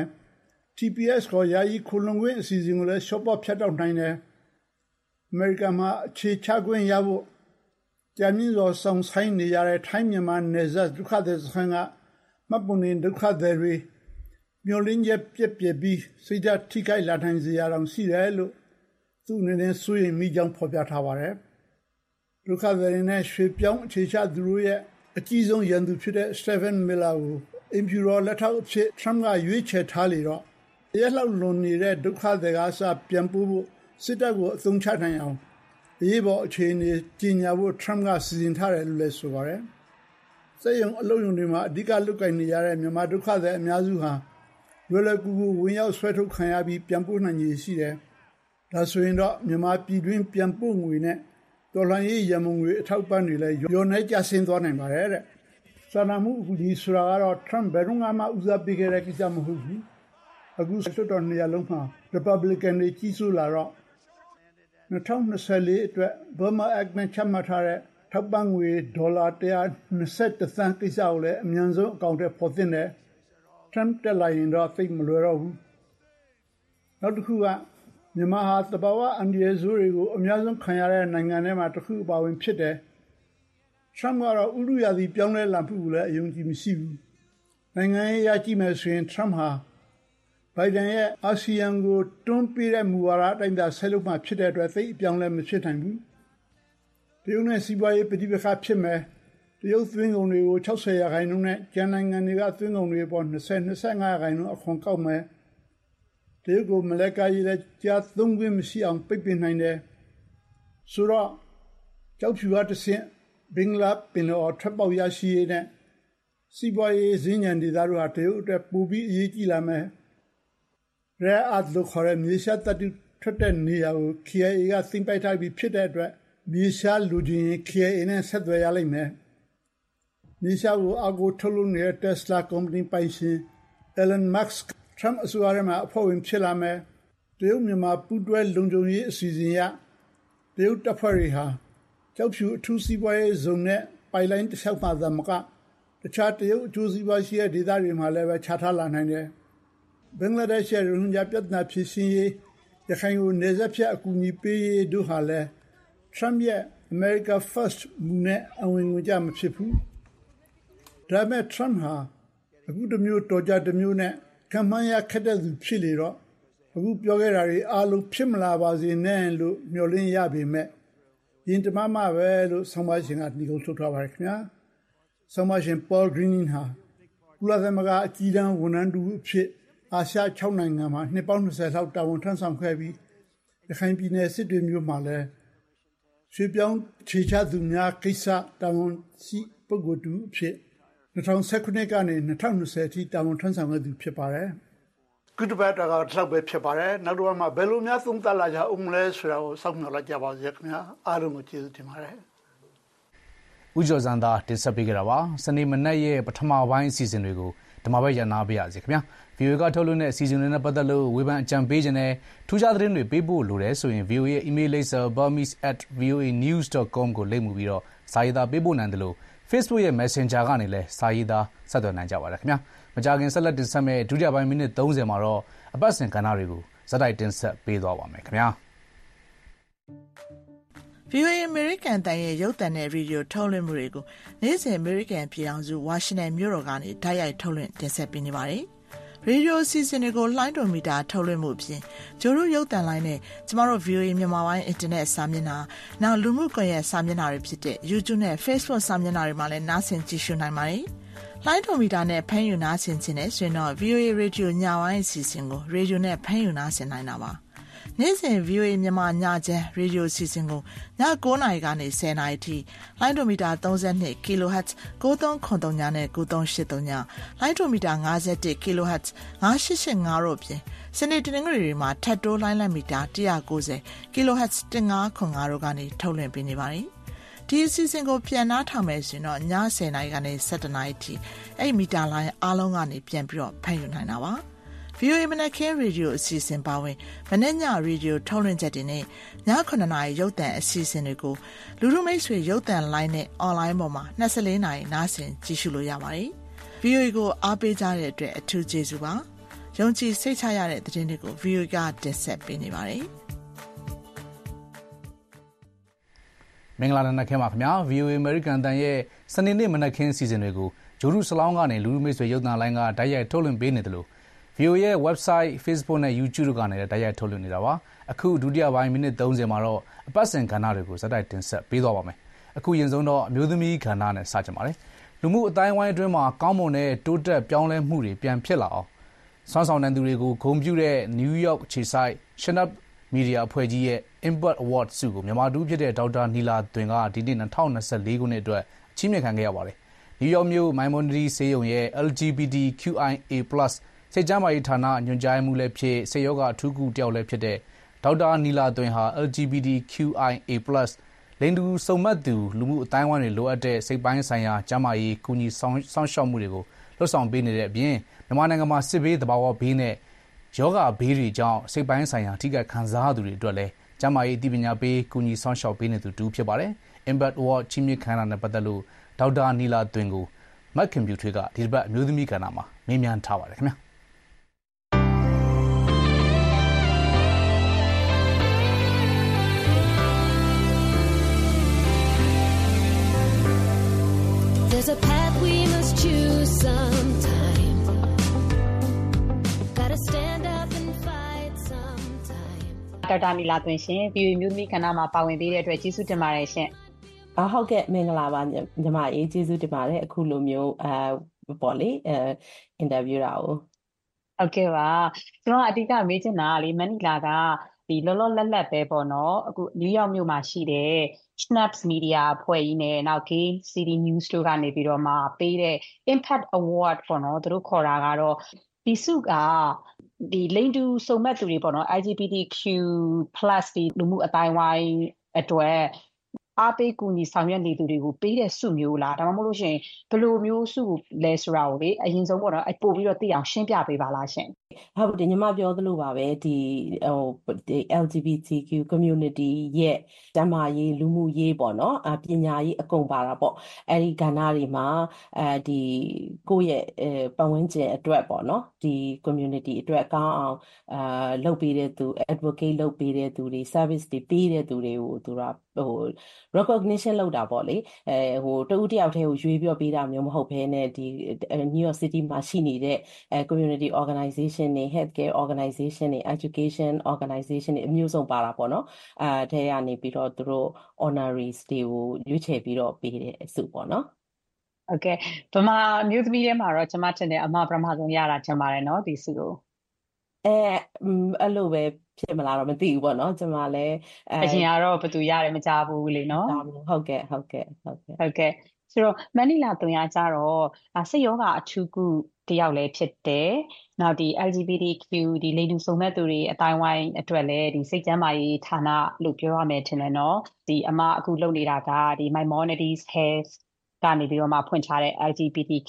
Speaker 9: T P S ကိုယာယီခိုလုံခွင့်အစီအစဉ်ကိုလည်းရှော့ပေါ့ဖြတ်တောက်နိုင်တယ်အမေရိကန်မှာအခြေချခွင့်ရဖို့ကြာမြင့်စွာဆောင်ဆိုင်နေရတဲ့ထိုင်းမြန်မာနယ်စပ်ဒုက္ခသည်စခန်းကမှတ်ပုံတင်ဒုက္ခသည်တွေမျိုးလင်းချက်ပြက်ပြက်ပြီးစိတ်ဓာတ်ထိခိုက်လာနိုင်စေရအောင်ရှိတယ်လို့သူအနေနဲ့စိုးရိမ်မိကြောင်းဖော်ပြထားပါတယ်ဒုက္ခသည်တွေနဲ့ရွှေပြောင်းအခြေချသူတို့ရဲ့အကြီးဆုံးရန်သူဖြစ်တဲ့ Stephen Miller ကိုအင်ဖြူတော်လက်ထောက်အဖြစ် Trump ကရွေးချယ်ထားလေတော့ရဲလောက်လွန်နေတဲ့ဒုက္ခသည်ကစပြန်ပို့ဖို့စစ်တပ်ကိုအသုံးချနိုင်အောင်အရေးပေါ်အခြေအနေကြီးညာဖို့ Trump ကစီစဉ်ထားတယ်လို့လည်းဆိုပါတယ်။စက်ရုံအလုပ်ရုံတွေမှာအဓိကလုပ်ကိုင်နေရတဲ့မြန်မာဒုက္ခသည်အများစုဟာလွယ်လွယ်ကူကူဝင်ရောက်ဆွဲထုတ်ခံရပြီးပြန်ပို့နိုင်ရည်ရှိတယ်။ဒါဆိုရင်တော့မြန်မာပြည်တွင်းပြန်ပို့ငွေနဲ့တော်လှန်ရေးရမုံငွေအထောက်ပံ့တွေလည်းရောနေကြဆင်းသွားနိုင်ပါတယ်တဲ့။စာနာမှုအကူအညီဆိုတာကတော့ Trump ဘယ်တော့မှဦးစားပေးခဲ့တဲ့ကိစ္စမဟုတ်ဘူး။အခုဆွတ်တော်နေရာလုံးမှာ Republican တွေကြီးစိုးလာတော့၂၀၂၄အတွက် Burma Act နဲ့ချမှတ်ထားတဲ့ထောက်ပံ့ငွေဒေါ်လာone hundred twenty-oneသန်းကိစ္စကိုလည်းအမြန်ဆုံးအကောင့်ထဲပေါ်တင်တယ်။ Trump တက်လာရင်တော့သိပ်မလွယ်တော့ဘူး။နောက်တစ်ခုကမြန်မာဟာတဘာဝအန္တရာယ်ဆိုးတွေကိုအများဆုံးခံရတဲ့နိုင်ငံထဲမှာတစ်ခုအပါဝင်ဖြစ်တယ်။ Trump ကတော့ဥတုရာသီပြောင်းလဲလာမှုကိုလည်းအယုံကြည်မရှိဘူး။နိုင်ငံရေးရကြည့်မယ်ဆိုရင် Trump ဟာဘိုင်ဒန်ရဲ့အာဆီယံကိုတွန်းပေးတဲ့မူဝါဒအတိုင်းသာဆက်လုပ်မှဖြစ်တဲ့အတွက်သိပ်အပြောင်းလဲမဖြစ်နိုင်ဘူး။တရုတ်နဲ့စီးပွားရေးပဋိပက္ခဖြစ်မယ်။တရုတ်သွင်းကုန်တွေကိုsixtyရာခိုင်နှုန်းနဲ့ကျန်နိုင်ငံတွေကသွင်းကုန်တွေပေါ်twenty twenty-fiveရာခိုင်နှုန်းအခွန်ကောက်မယ်။တရုတ်ကိုမလဲကားရည်တဲ့ကြားသုံးခွင့်မရှိအောင်ပိတ်ပင်နိုင်တယ်။ဆိုတော့ကြောက်ဖြူကတစ်ဆင့်ဘင်္ဂလားပင်လယ်အော်ထွက်ပေါက်ရရှိရေးနဲ့စီးပွားရေးဈေးညံဒေသတို့ဟာတရုတ်အတွက်ပိုပြီးအရေးကြီးလာမယ်။ Rare Earth လို့ခေါ်တဲ့မြေရှားသတ္တုထွက်တဲ့နေရာကို K I A ကသိမ်းပိုက်ထားပြီးဖြစ်တဲ့အတွက်မြေရှားလူချင်း K I A နဲ့ဆက်သွယ်ရလိမ့်မယ်။မြေရှားကိုအကူထုတ်လုပ်နေတဲ့ Tesla ကုမ္ပဏီပိုင်ရှင် Elon Musk Trump အစိုးရထဲမှာအဖွဲ့ဝင်ဖြစ်လာမယ်။တရုတ်မြန်မာပူးတွဲလုံခြုံရေးအစီအစဉ်ရတရုတ်တပ်ဖွဲ့တွေဟာကျောက်ဖြူအထူးစီးပွားရေးဇုံနဲ့ပိုက်လိုင်းတစ်လျှောက်မှသာမကတခြားတရုတ်အကျိုးစီးပွားရှိတဲ့ဒေသတွေမှာလည်းပဲခြားထားလာနိုင်တယ်။ဘင်္ဂလားဒေ့ရှ်ရဲ့ရိုဟင်ဂျာပြဿနာဖြေရှင်းရေးရခိုင်ကိုနေဆက်ဖြတ်အကူအညီပေးရေးတို့ဟာလည်း Trump ရဲ့ America First မူနဲ့အဝင်ဝင်ကြမဖြစ်ဘူး။ဒါပေမဲ့ Trump ဟာအခုတစ်မျိုးတော်ကြတစ်မျိုးနဲ့ကမှန်းရခက်တဲ့သူဖြစ်လေတော့အခုပြောခဲ့တာတွေအားလုံးဖြစ်မလာပါစေနဲ့လို့မျှော်လင့်ရပေမဲ့ရင်တမမပဲလို့ဆောင်းပါရှင်ကဒီကုန်းထုတ်ထားပါတယ်ခင်ဗျာဆောင်းပါရှင် Paul Greening ဟာကုလသမဂ္ဂအကြီးတန်းဝန်ထမ်းတူအဖြစ်အာရှsixနိုင်ငံမှာနှစ်ပေါင်းtwentyလောက်တာဝန်ထမ်းဆောင်ခဲ့ပြီးရခိုင်ပြည်နယ်စစ်တွေမြို့မှာလည်းရွှေပြောင်းခြေချသူများကိစ္စတာဝန်ရှိပုဂ္ဂိုလ်တူအဖြစ်twenty nineteenကနေtwenty twentyအထိတာဝန်ထမ်းဆောင်ခဲ့သူဖြစ်ပါတယ်။ကုတပတ်တာကတော့ပဲဖြစ်ပါတယ်။နောက်တော့မှဘယ်လိုများသုံးသပ်လာကြအောင်လဲဆိုတာကိုစောင့်မျှော်လိုက်ကြပါစေခင်ဗျာ။အားလုံးကိုကျေးဇူးတင်ပါတယ်
Speaker 2: ။ဦးကျော်စံသာတင်ဆက်ပေးကြတာပါ။စနေမနက်ရဲ့ပထမပိုင်းအစီအစဉ်တွေကိုဒီမှာပဲရနာပေးရစီခင်ဗျာ။ V O A ကထုတ်လွှင့်တဲ့အစီအစဉ်တွေနဲ့ပတ်သက်လို့ဝေဖန်အကြံပေးခြင်းနဲ့ထူးခြားသတင်းတွေပေးဖို့လိုတယ်ဆိုရင် V O A ရဲ့ email လိပ်စာ burmese at voanews dot com ကိုလိပ်မှုပြီးတော့စာရေးသားပေးပို့နိုင်တယ်လို့ Facebook ရဲ့ Messenger ကနေလည်းစာရေးသားဆက်သွယ်နိုင်ကြပါတယ်ခင်ဗျာ။မကြာခင်ဆက်လက်တင်ဆက်မဲ့ဒုတိယပိုင်းမိနစ်thirtyမှာတော့အပတ်စဉ်ကဏ္ဍတွေကိုဇာတ်တိုက်တင်ဆက်ပေးသွားပါမယ်ခင်ဗျာ။
Speaker 10: V O A အမေရိကန်တန်ရဲ့ရုပ်သံနဲ့ရေဒီယိုထုတ်လွှင့်မှုတွေကိုနေ့စဉ်အမေရိကန်ပြည်ထောင်စုဝါရှင်တန်မြို့တော်ကနေတိုက်ရိုက်ထုတ်လွှင့်တင်ဆက်ပေးနေပါတယ်။ရေဒီယိုအစီအစဉ်တွေကိုလိုင်းဒိုမီတာထုတ်လွှင့်မှုအပြင်ကျိုးတို့ရုပ်သံလိုင်းနဲ့ကျမတို့ V O A မြန်မာပိုင်းအင်တာနက်စာမျက်နှာနောက်လူမှုကွန်ရက်စာမျက်နှာတွေဖြစ်တဲ့ YouTube နဲ့ Facebook စာမျက်နှာတွေမှာလည်းနားဆင်ကြည့်ရှုနိုင်ပါတယ်။လိုင်းဒိုမီတာနဲ့ဖမ်းယူနားဆင်ခြင်းနဲ့ဆိုရင်တော့ V O A ရေဒီယိုညပိုင်းအစီအစဉ်ကိုရေဒီယိုနဲ့ဖမ်းယူနားဆင်နိုင်တာပါ။နေ့စဉ် V O A မြန်မာညချမ်းရေဒီယိုအစီအစဉ်ကိုညnineနာရီကနေtenနာရီထိလိုင်းဒိုမီတာthirty-two ကီလိုဟတ်ဇ်nine three seven threeနဲ့nine three eight threeလိုင်းဒိုမီတာfifty-oneကီလိုဟတ်ဇ်nine eight eight fiveတို့ပြင်စနေတနင်္ဂနွေတွေမှာထပ်တိုးလိုင်းလက်မီတာone ninetyကီလိုဟတ်ဇ်fifteen ninety-fiveတို့ကနေထုတ်လွှင့်ပေးနေပါတယ်။ဒီအစီအစဉ်ကိုပြန်နှားထောင်မယ်ဆိုရင်တော့ညဆယ်နာရီကနေဆယ်တစ်နာရီထိအဲ့မီတာလိုင်းအားလုံးကနေပြန်ပြီးတော့ဖန်ယူနိုင်တာပါ ဗီအိုအေ မနက်ခင်းရေဒီယိုအစီအစဉ်ပါဝင်မနေ့ညရေဒီယိုထုတ်လွှင့်ချက်တွေနဲ့ညခုနှစ်နာရီရုပ်သံအစီအစဉ်တွေကိုလူလူမိတ်ဆွေရုပ်သံလိုင်းနဲ့အွန်လိုင်းပေါ်မှာ၂၄နာရီနားဆင်ကြည့်ရှုလို့ရပါတယ်။ ဗီအိုအေကိုအားပေးကြတဲ့အတွက်အထူးကျေးဇူးပါ။ယုံကြည်စိတ်ချရတဲ့သတင်းတွေကို ဗီအိုအေကတင်ဆက်ပေးနေပါတယ်။
Speaker 2: မင်္ဂလာနံနက်ခင်းပါခင်ဗျာ ဗီအိုအေ American တန်ရဲ့စနေနေ့မနက်ခင်းစီစဉ်တွေကိုဂျိုရုဆလောင်းကနေလူလူမိတ်ဆွေရုပ်သံလိုင်းကတိုက်ရိုက်ထုတ်လွှင့်ပေးနေတယ်လို့ ဗီအိုအေ ရဲ့ website Facebook နဲ့ YouTube တို့ကနေလည်းတိုက်ရိုက်ထုတ်လွှင့်နေတာပါအခုဒုတိယပိုင်းမိနစ်၃၀မှာတော့အပတ်စဉ်ကဏ္ဍတွေကိုဇက်တိုက်တင်ဆက်ပေးသွားပါမယ်အခုရင်ဆုံးတော့အမျိုးသမီးကဏ္ဍနဲ့စကြပါတယ်လူမှုအတိုင်းဝိုင်းအတွင်းမှာကောင်းမွန်တဲ့တိုးတက်ပြောင်းလဲမှုတွေပြန်ဖြစ်လာအောင်စွမ်းဆောင်တဲ့သူတွေကိုဂုဏ်ပြုတဲ့ New York ခြေဆိုင် Shinap Media အဖွဲ့ကြီးရဲ့ Impact Award ဆုကိုမြန်မာတူဖြစ်တဲ့ဒေါက်တာနီလာသွင်ကဒီနေ့၂၀၂၄ခုနှစ်အတွက်ချီးမြှင့်ခံခဲ့ရပါတယ်နယူးယောက်မြို့ Maimonides ဆေးရုံရဲ့ L G B T Q I A plus စိတ်ကျန်းမာရေးဌာနညွှန်ကြားမှုလည်းဖြစ်ဆေးရောဂါအထူးကုတယောက်လည်းဖြစ်တဲ့ဒေါက်တာနီလာသွင်ဟာ L G B T Q I A plus လိင်တူစုံမက်သူလူမှုအတိုင်းအဝိုင်းတွေလိုအပ်တဲ့စိတ်ပိုင်းဆိုင်ရာကျန်းမာရေးကူညီဆောင်ရှောက်မှုတွေကိုလှုပ်ဆောင်ပေးနေတဲ့အပြင်မြန်မာနိုင်ငံမှာစစ်ဘေးသဘာဝဘေးနဲ့ယောဂဘေးတွေကြောင့်စိတ်ပိုင်းဆိုင်ရာထိခိုက်ခံစားသူတွေအတွက်လည်းကျန်းမာရေးအသိပညာပေးကူညီဆောင်ရှောက်ပေးနေသူတူဖြစ်ပါတယ် Impact Award ချီးမြှင့်ခံရတဲ့ပတ်သက်လို့ဒေါက်တာနီလာသွင်ကိုမက်ခင်ပြူထွေးကဒီတစ်ပတ်အမျိုးသမီးကဏ္ဍမှာမေးမြန်းထားပါတယ်ခင်ဗျာ
Speaker 11: There's a path we must choose sometime. Gotta stand up and fight sometime.
Speaker 4: ဒေါက်တာနီလာသွင်ရှင်ဗီအိုအေမျိုးသမီးကဏ္ဍမှာပါဝင်ပေးတဲ့အတွက်ကျေးဇူးတင်ပါတယ်ရှင်
Speaker 12: ။အဟုတ်ကဲ့မင်္ဂလာပါညီမအေးကျေးဇူးတင်ပါတယ်အခုလိုမျိုးအဲပေါ့လေအဲအင်တာဗျူးတာကို
Speaker 4: ဟုတ်ကဲ့ပါကျွန်တော်အဓိကမေးချင်တာကလေမနီလာကဒီလောလောလတ်လတ်ပဲပေါ့နော်အခုနယူးယောက်မြို့မှာရှိတဲ့ Snaps Media အဖွဲ့ကြီးနဲ့နောက် Game City News တို့ကနေပြီးတော့မှပေးတဲ့ Impact Award ပေါ့နော်သူတို့ခေါ်တာကတော့ဒီစုကဒီလိင်တူစုံမက်သူတွေပေါ့နော် L G B T Q plus ဒီလူမှုအတိုင်းဝိုင်းအတွက်အားပေးကူညီဆောင်ရွက်နေသူတွေကိုပေးတဲ့စုမျိုးလားဒါမှမဟုတ်လို့ရှိရင်ဘယ်လိုမျိုးစုလဲဆိုတာကိုလေအရင်ဆုံးပေါ့နော်ပို့ပြီးတော့သိအောင်ရှင်းပြပေးပါလားရှင်
Speaker 12: ဟုတ်တယ်ညီမပြောသလိုပါပဲဒီဟိုဒီ L G B T Q community ရဲ့ဓမ္မရေးလူမှုရေးပေါ့နော်အပညာရေးအကုန်ပါတာပေါ့အဲဒီကဏ္ဍတွေမှာအဲဒီကိုယ့်ရဲ့ပတ်ဝန်းကျင်အတွက်ပေါ့နော်ဒီ community အတွက်ကောင်းအောင်အာလုပ်ပေးတဲ့သူ advocate လုပ်ပေးတဲ့သူတွေ service တွေပေးတဲ့သူတွေကိုသူကဟို recognition လုပ်တာပေါ့လေအဲဟိုတဦးတယောက်တည်းကိုရွေးပြောပေးတာမျိုးမဟုတ်ဘဲနဲ့ဒီ New York City မှာရှိနေတဲ့အဲ community organization တွေ healthcare organization တွေ education organization တွေအမျိုးစုံပါတာပေါ့နော်အဲထဲကနေပြီးတော့သူတို့ honoraries တွေကိုရွေးချယ်ပြီးတော့ပေးတဲ့အစုပေါ့နော်
Speaker 4: โอเคဗမာမျိုးသမီးထဲမှာတော့ကျွန်မထင်တယ်အမပထမဆုံးရတာထင်ပါတယ်เนาะဒီစုကို
Speaker 12: အဲအဲ့လိုပဲဖြစ်မလားတော့မသိဘူးပေါ့နော်ကျွန်မလည်း
Speaker 4: အရင်ကတော့ဘယ်သူရတယ်မကြားဘူးလေနော်
Speaker 12: ဟုတ်ကဲ့ဟုတ်ကဲ့ဟုတ်ကဲ့
Speaker 4: ဟုတ်ကဲ့ဆိုတော့မနီလာသွင်ရကြတော့စိတ်ယောဂအထူးကုတယောက်လည်းဖြစ်တယ်နောက်ဒီ L G B T Q ဒီလိင်တူစုံမက်သူတွေအတိုင်းဝိုင်းအတွက်လည်းဒီစိတ်ကျန်းမာရေးဌာနလို့ပြောရမယ်ထင်တယ်နော်ဒီအမအခုလုပ်နေတာကဒီ Maimonides Health ကနေပြီးတော့မှဖွင့်ထားတဲ့ L G B T Q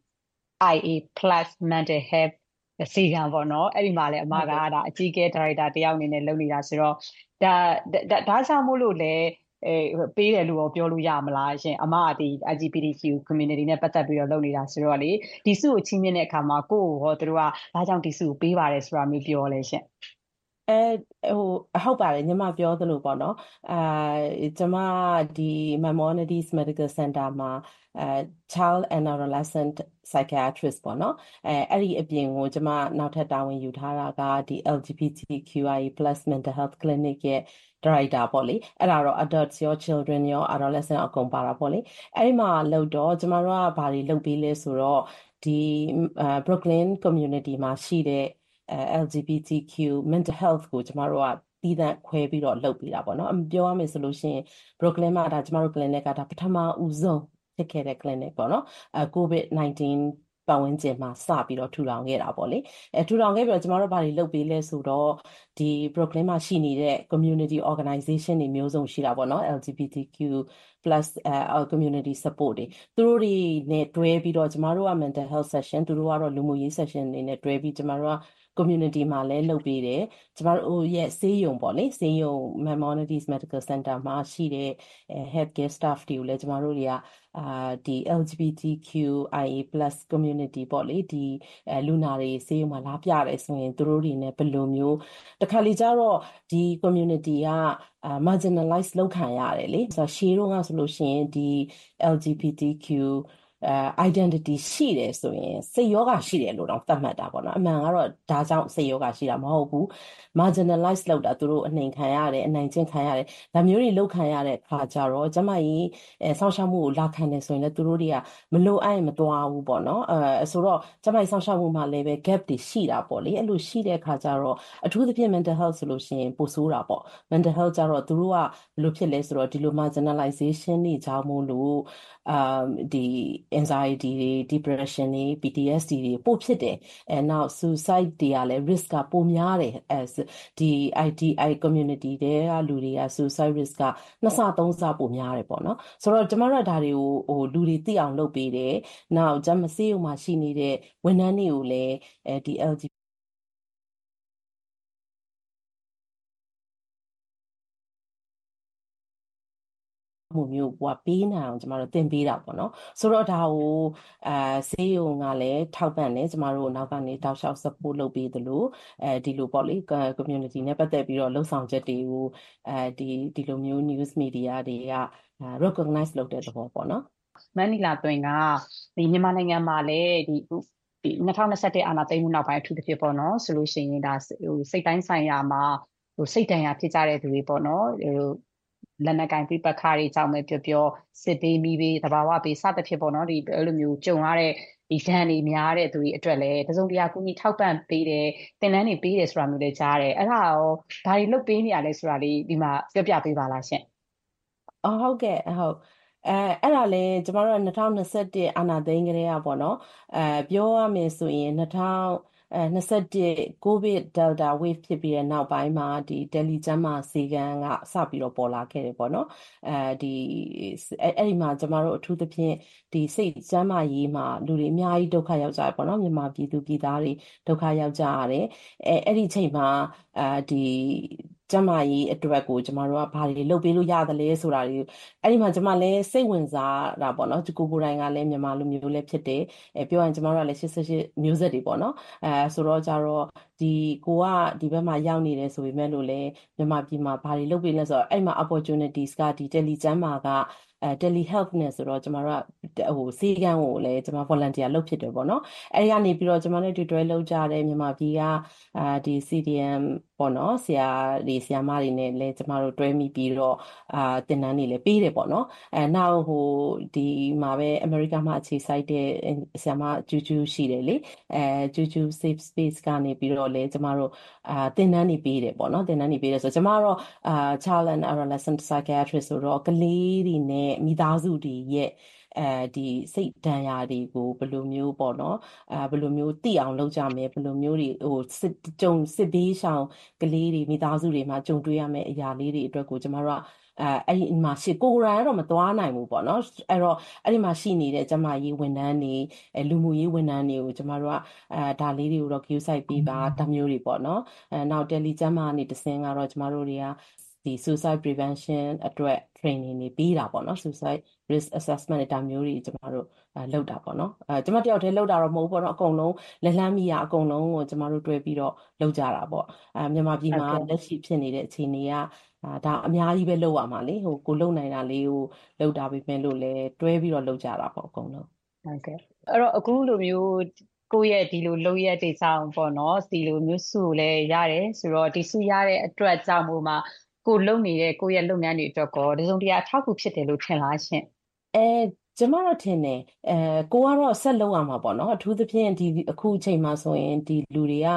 Speaker 4: I A plus mental health စီကံပေါ့နော်အဲ့ဒီမှာလည်းအမကဒါအကြီးကဲဒါရိုက်တာတယောက်အနေနဲ့လုပ်နေတာဆိုတော့ဒါဒါကြောင့်မို့လို့လည်းအဲပေးတယ်လို့ပြောလို့ရမလားရှင်အမကဒီ L G B T Q community နဲ့ပတ်သက်ပြီးတော့လုပ်နေတာဆိုတော့လေဒီစုကိုချင်းမြင့်တဲ့အခါမှာကိုယ့်ကိုဟောသူတို့ကဘာကြောင့်ဒီစုကိုပေးပါတယ်ဆိုတာမျိုးပြောလဲရှင်
Speaker 12: အဲဟိုဟုတ်ပါတယ်ညီမပြောသလိုပေါ့နော်အာကျွန်မဒီ Maimonides Medical Center မှာအဲ Child and Adolescent Psychiatrist ပေါ့နော်အဲအဲ့ဒီအပြင်ကိုကျွန်မနောက်ထပ်တာဝန်ယူထားတာကဒီ L G B T Q I A plus mental health clinic ရဲ့ director ပေါ့လေအဲ့ဒါတော့ adults ရော children ရော adolescent အကုန်ပါတာပေါ့လေအဲ့ဒီမှာလို့တော့ကျွန်မတို့ကဘာတွေလုပ်ပေးလဲဆိုတော့ဒီ Brooklyn community မှာရှိတဲ့L G B T Q mental health ကိုကျမတို့ကတည်တံ့ခွဲပြီးတော့လုပ်ပေးတာပေါ့နော်ပြောရမယ်ဆိုလို့ရှိရင် Brooklyn မှာဒါကျမတို့ clinic ကဒါပထမဦးဆုံးဖြစ်ခဲ့တဲ့ clinic ပေါ့နော်အဲ COVID nineteen ပတ်ဝန်းကျင်မှာစပြီးတော့ထူထောင်ခဲ့တာပေါ့လေအဲထူထောင်ခဲ့ပြီးတော့ကျမတို့ဘာတွေလုပ်ပေးလဲဆိုတော့ဒီ Brooklyn မှာရှိနေတဲ့ community organization တွေမျိုးစုံရှိတာပေါ့နော် L G B T Q plus uh, community support တွေသူတို့တွေနဲ့တွဲပြီးတော့ကျမတို့က mental health session သူတို့ကတော့လူမှုရေး session တွေနဲ့တွဲပြီးကျမတို့ကcommunity မှာလည်းလုပ်ပေးတယ်ကျမတို့ရဲ့ဆေးရုံပေါ့လေဆေးရုံ Maimonides Medical Center မှာရှိတဲ့ healthcare staff တွေကိုလည်းကျမတို့တွေကအာဒီ L G B T Q I A plus community ပေါ့လေဒီအဲလူနာတွေဆေးရုံမှာလာပြတယ်ဆိုရင်သူတို့တွေနဲ့ဘယ်လိုမျိုးတခါလေကျတော့ဒီ community ကအာ marginalize လုပ်ခံရတယ်လေဆိုတော့ရှေးတော့ကဆိုလို့ရှိရင်ဒီ L G B T Qအဲ identity ရှိတယ်ဆိုရင်စိတ်ယောဂရှိတယ်လို့တော့သတ်မှတ်တာပေါ့နော်အမှန်ကတော့ဒါကြောင့်စိတ်ယောဂရှိတာမဟုတ်ဘူး marginalize လုပ်တာသူတို့အနှိမ်ခံရတယ်အနိုင်ကျင့်ခံရတယ်ဒါမျိုးတွေလုပ်ခံရတဲ့အခါကျတော့ကျမကြီးအဲဆောင်းရှောက်မှုကိုလာခံတယ်ဆိုရင်လည်းသူတို့တွေကမလိုအပ်ရင်မသွားဘူးပေါ့နော်အဲဆိုတော့ကျမကြီးဆောင်းရှောက်မှုမှာလည်းပဲ gap တွေရှိတာပေါ့လေအဲ့လိုရှိတဲ့အခါကျတော့အထူးသဖြင့် mental health ဆိုလို့ရှိရင်ပိုဆိုးတာပေါ့ mental health ကျတော့သူတို့ကဘယ်လိုဖြစ်လဲဆိုတော့ဒီလို marginalization တွေကြောင့်မို့လို့အာဒီ anxiety တွေ depression တွေ P T S D တွေပို့ဖြစ်တယ်အဲနောက် suicide တွေကလည်း risk ကပိုများတယ်အဲဒီ I T I community တွေကလူတွေက suicide risk ကနှစ်ဆသုံးဆပိုများတယ်ပေါ့နော်ဆိုတော့ကျမတို့ဒါတွေကိုဟိုလူတွေသိအောင်လုပ်ပေးတယ်နောက်ကျမဆေးရုံမှာရှိနေတဲ့ဝန်ထမ်းတွေကိုလည်းအဲဒီ L Gမှုမျိုးဟိုကပေးနိုင်အောင်ကျမတို့သင်ပေးတာပေါ့နော်ဆိုတော့ဒါကိုအာဆေးရုံကလည်းထောက်ပံ့တယ်ကျမတို့နောက်ကနေတောက်လျှောက် support လုပ်ပေးသလိုအဲဒီလိုပေါ့လေ community နဲ့ပတ်သက်ပြီးတော့လှုပ်ဆောင်ချက်တွေကိုအဲဒီဒီလိုမျိုး news media တွေက recognize လုပ်တဲ့သဘောပေါ့နော်
Speaker 4: မန်နီလာသွင်းကဒီမြန်မာနိုင်ငံမှာလည်းဒီဒီ၂၀၂၁အာဏာသိမ်းမှုနောက်ပိုင်းအထူးသဖြင့်ပေါ့နော်ဆိုလို့ရှိရင်ဒါဟိုစိတ်တိုင်းဆိုင်ရာမှာဟိုစိတ်တန်ရာဖြစ်ကြတဲ့သူတွေပေါ့နော်ဟိုလက်နက်ကင်ပြပခါတွေကြောင့်ပဲပြောပြောစစ်ပေးမိပေးတဘာဝပေးစသဖြင့်ပေါ့နော်ဒီအဲ့လိုမျိုးကြုံရတဲ့ဒီဒဏ်တွေများတဲ့သူတွေအတွက်လည်းတစုံတရာကူညီထောက်ပံ့ပေးတယ်သင်တန်းတွေပေးတယ်ဆိုတာမျိုးလည်းကြားတယ်အဲ့ဒါရောဘာတွေလုပ်ပေးနေရလဲဆိုတာလေးဒီမှာပြောပြပေးပါလားရှင်
Speaker 12: အော်ဟုတ်ကဲ့ဟုတ်အဲအဲ့ဒါလည်းကျမတို့က၂၀၂၁အာဏာသိမ်းကလေးอ่ะပေါ့နော်အဲပြောရမယ်ဆိုရင်၂၀အဲ၂၁ COVID Delta wave ဖြစ်ပြီးတဲ့နောက်ပိုင်းမှာဒီ Delhi ကျန်းမာဆေးခန်းကစပြီးတော့ပေါ်လာခဲ့တယ်ပေါ့နော်အဲဒီအဲ့ဒီမှာကျမတို့အထူးသဖြင့်ဒီစိတ်ကျန်းမာရေးမှာလူတွေအများကြီးဒုက္ခရောက်ကြတယ်ပေါ့နော်မြန်မာပြည်သူပြည်သားတွေဒုက္ခရောက်ကြရတယ်အဲအဲ့ဒီအချိန်မှာအဲဒီကျမကြီးအတွက်ကိုကျမတို့ကဘာတွေလုပ်ပေးလို့ရတယ်လဲဆိုတာတွေအဲ့ဒီမှာကျမလည်းစိတ်ဝင်စားတာပေါ့နော်ကိုကိုတိုင်းကလည်းမြန်မာလူမျိုးလည်းဖြစ်တယ်အဲပြောရင်ကျမတို့ကလည်း၈၈မျိုးဆက်တွေပေါ့နော်အဲဆိုတော့ကြတော့ဒီကိုကဒီဘက်မှာရောက်နေတယ်ဆိုပေမဲ့လို့လည်းမြန်မာပြည်မှာဘာတွေလုပ်ပေးလဲဆိုတော့အဲ့မှာ opportunities ကဒီ tele ကျန်းမာကအဲ tele health နဲ့ဆိုတော့ကျမတို့ကဟိုစေကန်းကိုလည်းကျမ volunteer လုပ်ဖြစ်တယ်ပေါ့နော်အဲဒီကနေပြီးတော့ကျမလည်းတွေ့တွဲလုပ်ကြတယ်မြန်မာပြည်ကအာဒီ C D M ပေါ့နော်ဆရာတွေဆရာမတွေနဲ့လည်းကျမတို့တွဲမိပြီးတော့အာသင်တန်းတွေလည်းပေးတယ်ပေါ့နော်အဲနောက်ဟိုဒီမှာပဲ America မှာအခြေစိုက်တဲ့ဆရာမကျူးကျူးရှိတယ်လေအဲကျူးကျူး safe space ကနေပြီးတော့လည်းကျမတို့အာသင်တန်းတွေပေးတယ်ပေါ့နော်သင်တန်းတွေပေးတယ်ဆိုတော့ကျမတို့အာ child and adolescent psychiatrist ဆိုတော့ကလေးတွေနဲ့မိသားစုတွေရဲ့အဲဒီစိတ်ဒဏ်ရာတွေကိုဘယ်လိုမျိုးပေါ့နော်အဲဘယ်လိုမျိုးသိအောင်လုပ်ကြမယ်ဘယ်လိုမျိုးတွေဟိုစစ်ကြုံစစ်ဘေးရှောင်ကလေးတွေမိသားစုတွေမှာကြုံတွေ့ရမယ့်အရာလေးတွေအတွက်ကိုကျမတို့ကအဲအဲ့ဒီမှာရှိကိုယ်တိုင်ကတော့မသွားနိုင်ဘူးပေါ့နော်အဲ့တော့အဲ့ဒီမှာရှိနေတဲ့ကျမကြီးဝန်ထမ်းတွေအဲလူမှုရေးဝန်ထမ်းတွေကိုကျမတို့ကအဲဒါလေးတွေကိုတော့ queue site ပေးပါတမျိုးတွေပေါ့နော်အဲနောက် tele ကျမကနေတစင်းကတော့ကျမတို့တွေကဒီ suicide prevention အတွက် training တွေပေးတာပေါ့နော် suicide risk assessment တွေဒါမျိုးတွေကျမတို့လုပ်တာပေါ့နော်အဲကျမတယောက်တည်းလုပ်တာတော့မဟုတ်ဘူးပေါ့နော်အကုန်လုံးလက်လန်းမီရအကုန်လုံးကိုကျမတို့တွဲပြီးတော့လုပ်ကြတာပေါ့အဲမြန်မာပြည်မှာလက်ရှိဖြစ်နေတဲ့အခြေအနေကဒါအများကြီးပဲလုပ်ရမှာလေဟိုကိုလုံနိုင်တာလေးကိုလုပ်တာပဲမဲ့လို့လဲတွဲပြီးတော့လုပ်ကြတာပေါ့အကုန်လုံး
Speaker 4: ဟုတ်ကဲ့အဲ့တော့အခုလိုမျိုးကိုယ့်ရဲ့ဒီလိုလုပ်ရတဲ့ဆောင်ပေါ့နော်ဒီလိုမျိုးစုလဲရတယ်ဆိုတော့ဒီစုရတဲ့အတွက်ကြောင့်မို့မှာကိုလုံနေတဲ့ကိုယ့်ရဲ့လုပ်ငန်းတွေအတွက်ကောတစုံတရာအထောက်အကူဖြစ်တယ်လို့ထင်လားရှင်
Speaker 12: အဲကျမတော့ထင်တယ်အဲကိုကတော့ဆက်လုပ်ရမှာပေါ့နော်အထူးသဖြင့်ဒီအခုအချိန်မှာဆိုရင်ဒီလူတွေက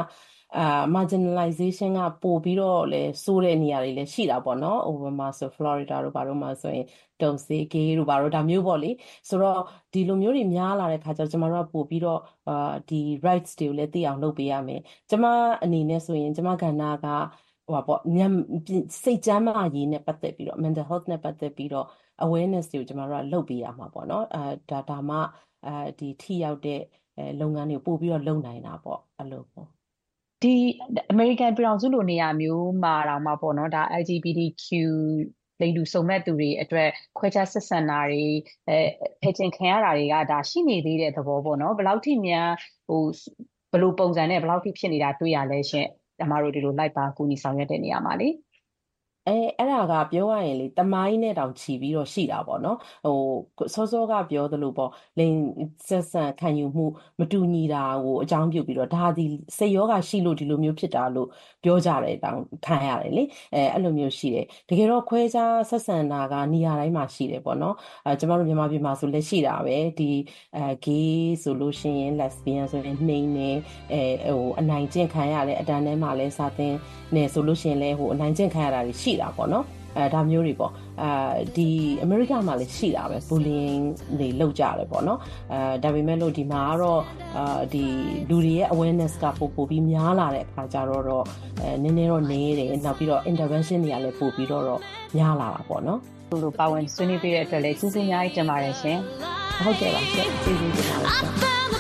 Speaker 12: အာ marginalization ကပို့ပြီးတော့လဲစိုးတဲ့နေရာတွေလည်းရှိတာပေါ့နော်။ ဥပမာဆို Florida တို့ဘာတို့မှာဆိုရင်တုံစေး gay တို့ဘာတို့ဒါမျိုးပေါ့လေဆိုတော့ဒီလိုမျိုးတွေများလာတဲ့ခါကျတော့ကျမတို့ကပို့ပြီးတော့အာဒီ rights တွေကိုလည်းသိအောင်လုပ်ပေးရမယ်။ကျမအနေနဲ့ဆိုရင်ကျမကဏ္ဍကဟိုပါပေါ့ညစိတ်ကျန်းမာရေးနဲ့ပတ်သက်ပြီးတော့ mental health နဲ့ပတ်သက်ပြီးတော့ awareness တွေကိုကျမတို့ကလုပ်ပေးရမှာပေါ့နော်။အဲဒါဒါမှအဲဒီထိရောက်တဲ့လုပ်ငန်းတွေပို့ပြီးတော့လုပ်နိုင်တာပေါ့အဲ့လိုပေါ့
Speaker 4: ဒီ American ပြည်တော်စုလိုနေရာမျိုးမှာတော့မှာပေါ့နော်ဒါ L G B T Q လိင်တူစုံမဲ့သူတွေအတွက်ခွဲခြားဆက်ဆံတာတွေအဲဖယ်ကျင်ခံရတာတွေကဒါရှိနေသေးတဲ့သဘောပေါ့နော်ဘယ်လောက်ထိများဟိုဘယ်လိုပုံစံနဲ့ဘယ်လောက်ထိဖြစ်နေတာတွေ့ရလဲရှင်အမတို့ဒီလိုလိုက်ပါကူညီဆောင်ရွက်တဲ့နေရာမှာလေ
Speaker 12: အဲအဲ့ဒါကပြောရရင်လေတမိုင်းနဲ့တောင်ခြီးပြီးတော့ရှိတာပေါ့နော်ဟိုစောစောကပြောသလိုပေါ့လိန်ဆက်ဆံခံယူမှုမတူညီတာကိုအကြောင်းပြုပြီးတော့ဒါဒီစိတ်ယောဂရှိလို့ဒီလိုမျိုးဖြစ်တာလို့ပြောကြတယ်တောင်ခံရတယ်လေအဲအဲ့လိုမျိုးရှိတယ်တကယ်တော့ခွဲခြားဆက်ဆံတာကနေရာတိုင်းမှာရှိတယ်ပေါ့နော်အဲကျမတို့မြန်မာပြည်မှာဆိုလက်ရှိတာပဲဒီအဲ gay ဆိုလို့ရှိရင် lesbian ဆိုရင်နှိမ့်နေအဲဟိုအနိုင်ကျင့်ခံရတယ်အတန်းထဲမှာလဲစာသင်နေဆိုလို့ရှိရင်လဲဟိုအနိုင်ကျင့်ခံရတာတွေရှိတာပေါ့နော်အဲဒါမျိုးတွေပေါ့အာဒီအမေရိကမှာလည်းရှိတာပဲ bullying တွေလုပ်ကြတယ်ပေါ့နော်အဲဒါပေမဲ့လို့ဒီမှာကတော့အာဒီလူတွေရဲ့ awareness ကပို့ပို့ပြီးများလာတဲ့အခါကျတော့တော့အဲနည်းနည်းတော့နေတယ်နောက်ပြီးတော့ intervention တွေကလည်းပို့ပြီးတော့တော့များလာတာပေါ့နော်
Speaker 4: ဒီလိုပါဝင်ဆွေးနွေးပေးတဲ့အတွက်လည်းကျေးဇူးအများကြီးတင်ပါတယ်ရှင်
Speaker 12: ဟုတ်ကဲ့ပါကျေးဇူးတင်ပါတယ်ရှင်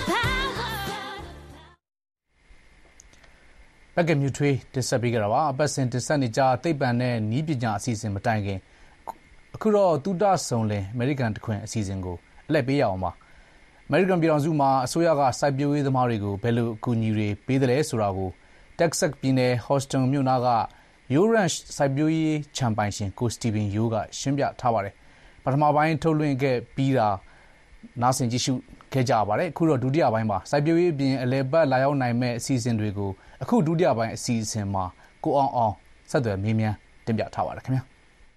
Speaker 2: ဘက်ကမြူထွေးတင်ဆက်ပေးကြတာပါအပတ်စဉ်တင်ဆက်နေကြသိပ္ပံနဲ့နီးပညာအစီအစဉ်မတိုင်ခင်အခုတော့တူတဆုံလင်အမေရိကန်တခွင်အစီအစဉ်ကိုအလှည့်ပေးရအောင်ပါအမေရိကန်ပြည်ထောင်စုမှာအစိုးရကစိုက်ပျိုးရေးသမားတွေကိုဘယ်လိုအကူအညီတွေပေးတယ်လဲဆိုတာကိုတက်ဆက်ပြည်နယ်ဟော့စတန်မြို့နာကယိုရန့်စိုက်ပျိုးရေးချန်ပိုင်ရှင်ကိုစတီဗင်ယိုးကရှင်းပြထားပါတယ်ပထမပိုင်းထုတ်လွှင့်ခဲ့ပြီးတာနားဆင်ကြည့်ရှုခဲ့ကြပါတယ်အခုတော့ဒုတိယပိုင်းပါစိုက်ပျိုးရေးပြင်အလဲပတ်လာရောက်နိုင်မဲ့အစီအစဉ်တွေကိုအခုဒုတိယပိုင်းအစီအစဉ်မှာကိုအောင်အောင်ဆက်သွယ်မေးမြန်းတင်ပြထားပါတယ်ခင်ဗျာ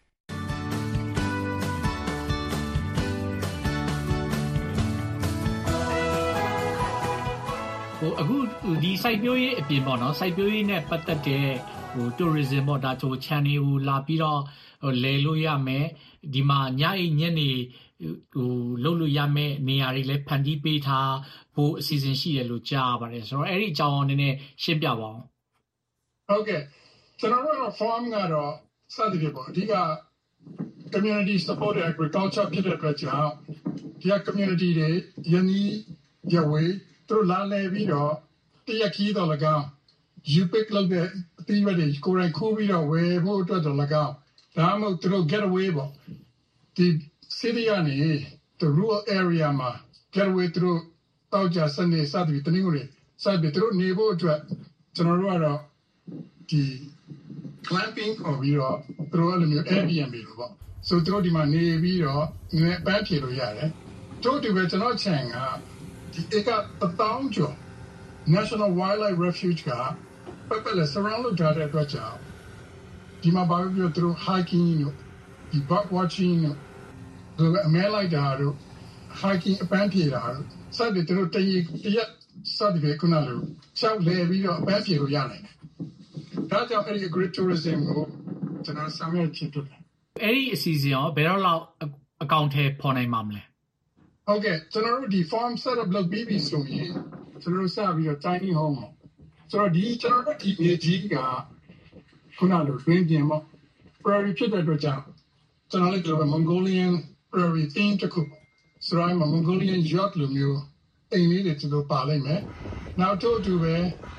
Speaker 13: ဟိုအခုဒီစိုက်ပျိုးရေးအပြင်ပေါ့နော်စိုက်ပျိုးရေးနဲ့ပတ်သက်တဲ့ဟို tourism ပေါ့ဒါချို channel ကိုလာပြီးတော့ဟိုလဲလို့ရမယ်ဒီမှာညအိညနေဟိုလှုပ်လို့ရမယ်နေရာတွေလည်းဖန်တီးပေးထားဖို့အစီအစဉ်ရှိတယ်လို့ကြားပါတယ်ဆိုတော့အဲ့ဒီအကြောင်းနည်းနည်းရှင်းပြပါအောင်
Speaker 9: ဟုတ်ကဲ့ကျွန်တော်တို့ farm ကတော့စသဖြင့်ပေါ့အဓိက community supported agriculture ဖြစ်တဲ့အတွက်ကြောင့်ဒီက community တွေယနေ့ရဝေးသူတို့လာလဲပြီးတော့တရက်ခီးတော့၎င်း you pick လုပ်တဲ့အသီးတွေကိုယ်တိုင်ခိုးပြီးတော့ဝယ်ဖို့အတွက်တော့၎င်းဒါမှမဟုတ်သူတို့ get away ပေါ့ဒီ city ကနေ the rural area မှာ get away သူတို့တောက်ကြစနေစသဖြင့်တနည်းကိုစသဖြင့်သူတို့နေဖို့အတွက်ကျွန်တော်တို့ကတော့ဒီ clamping ခေါ်ပြီးတော့သူတို့အဲ့လိုမျိုး Airbnb လို့ပေါ့ဆိုသူတို့ဒီမှာနေပြီးတော့ငွေပန်းဖြေလို့ရတယ်တို့ဒီပဲကျွန်တော်ချန်ကဒီဧကတစ်သောင်းကျော် National Wildlife Refuge ကပတ်ပတ်လဲ surround လုပ်ထားတဲ့အတွက်ကြောင့်ဒီမှာဘာလို့ပြောသူတို့ hiking တို့ဒီ bird watching တို့အမဲလိုက်တာတို့ hiking အပန်းဖြေတာတို့စသဖြင့်သူတို့တရတရက်စသဖြင့်ခုနလိုရှောက်လဲပြီးတော့အပန်းဖြေလို့ရနိုင်တယ်ဒါကြောင့်အဲ့ဒီ agritourism ကိုကျွန်တော်ဆောင်ရွက်ချင်တယ်
Speaker 13: အဲ့ဒီအစီအစဉ်ရောဘယ်တော့လောက်အကောင့်ထဲပေါ်နိုင်မှာမလဲ
Speaker 9: ဟုတ်ကဲ့ကျွန်တော်တို့ဒီ farm setup လုပ်ပြီးပြီဆိုရင်ကျွန်တော်တို့စပြီးတော့ tiny home ဆိုတော့ဒီကျွန်တော်တို့ဒီမြေကြီးကခုနလိုတွင်းပြင်ပေါ့ prairie ဖြစ်တဲ့အတွက်ကြောင့်ကျွန်တော်လည်းပြော Mongolian prairie theme တခုဆိုတော့ Mongolian yacht လိုမျိုးအိမ်လေးတွေကျွန်တော်ပါလိုက်မယ်နောက်တော့သူပဲ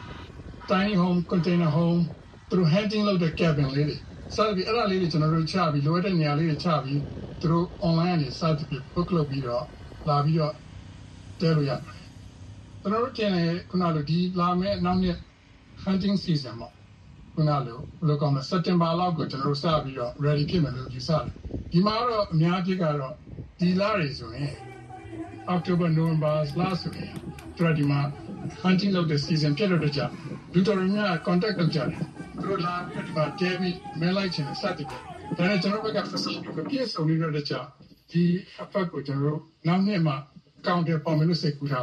Speaker 9: tiny home container home သူတို့ hunting လုပ်တဲ့ cabin လေးတွေစသဖြင့်အဲ့ဒါလေးတွေကျွန်တော်တို့ချပြီးလိုတဲ့နေရာလေးတွေချပြီးသူတို့ online တွေစသဖြင့် book လုပ်ပြီးတော့လာပြီးတော့တဲလို့ရတယ်ကျွန်တော်တို့ကျန်တဲ့ခုနလိုဒီလာမယ့်နောက်နှစ် hunting season မှာခုနလိုဘယ်လိုကောင်းလဲ September လောက်ကိုကျွန်တော်တို့စပြီးတော့ ready ဖြစ်မယ်လို့ယူဆတယ်ဒီမှာတော့အများကြီးကတော့ဒီလတွေဆိုရင် October November လဆိုရင်သူတို့ဒီမှာ hunting လုပ်တဲ့ season ဖြစ်တဲ့ကြောင့်လူတော်ရင်းက contact လုပ်ကြတယ်သူတို့လာပြီးဒီမှာတဲပြီးမဲလိုက်ချင်တယ်စသဖြင့်ဒါနဲ့ကျွန်တော်ဘက်က facility ကိုပြည့်စုံနေတဲ့ကြောင့်ဒီအဖက်ကိုကျွန်တော်တို့နောက်နှစ်မှာ counter ပေါ်မယ်လို့စိတ်ကူးထားပါတယ်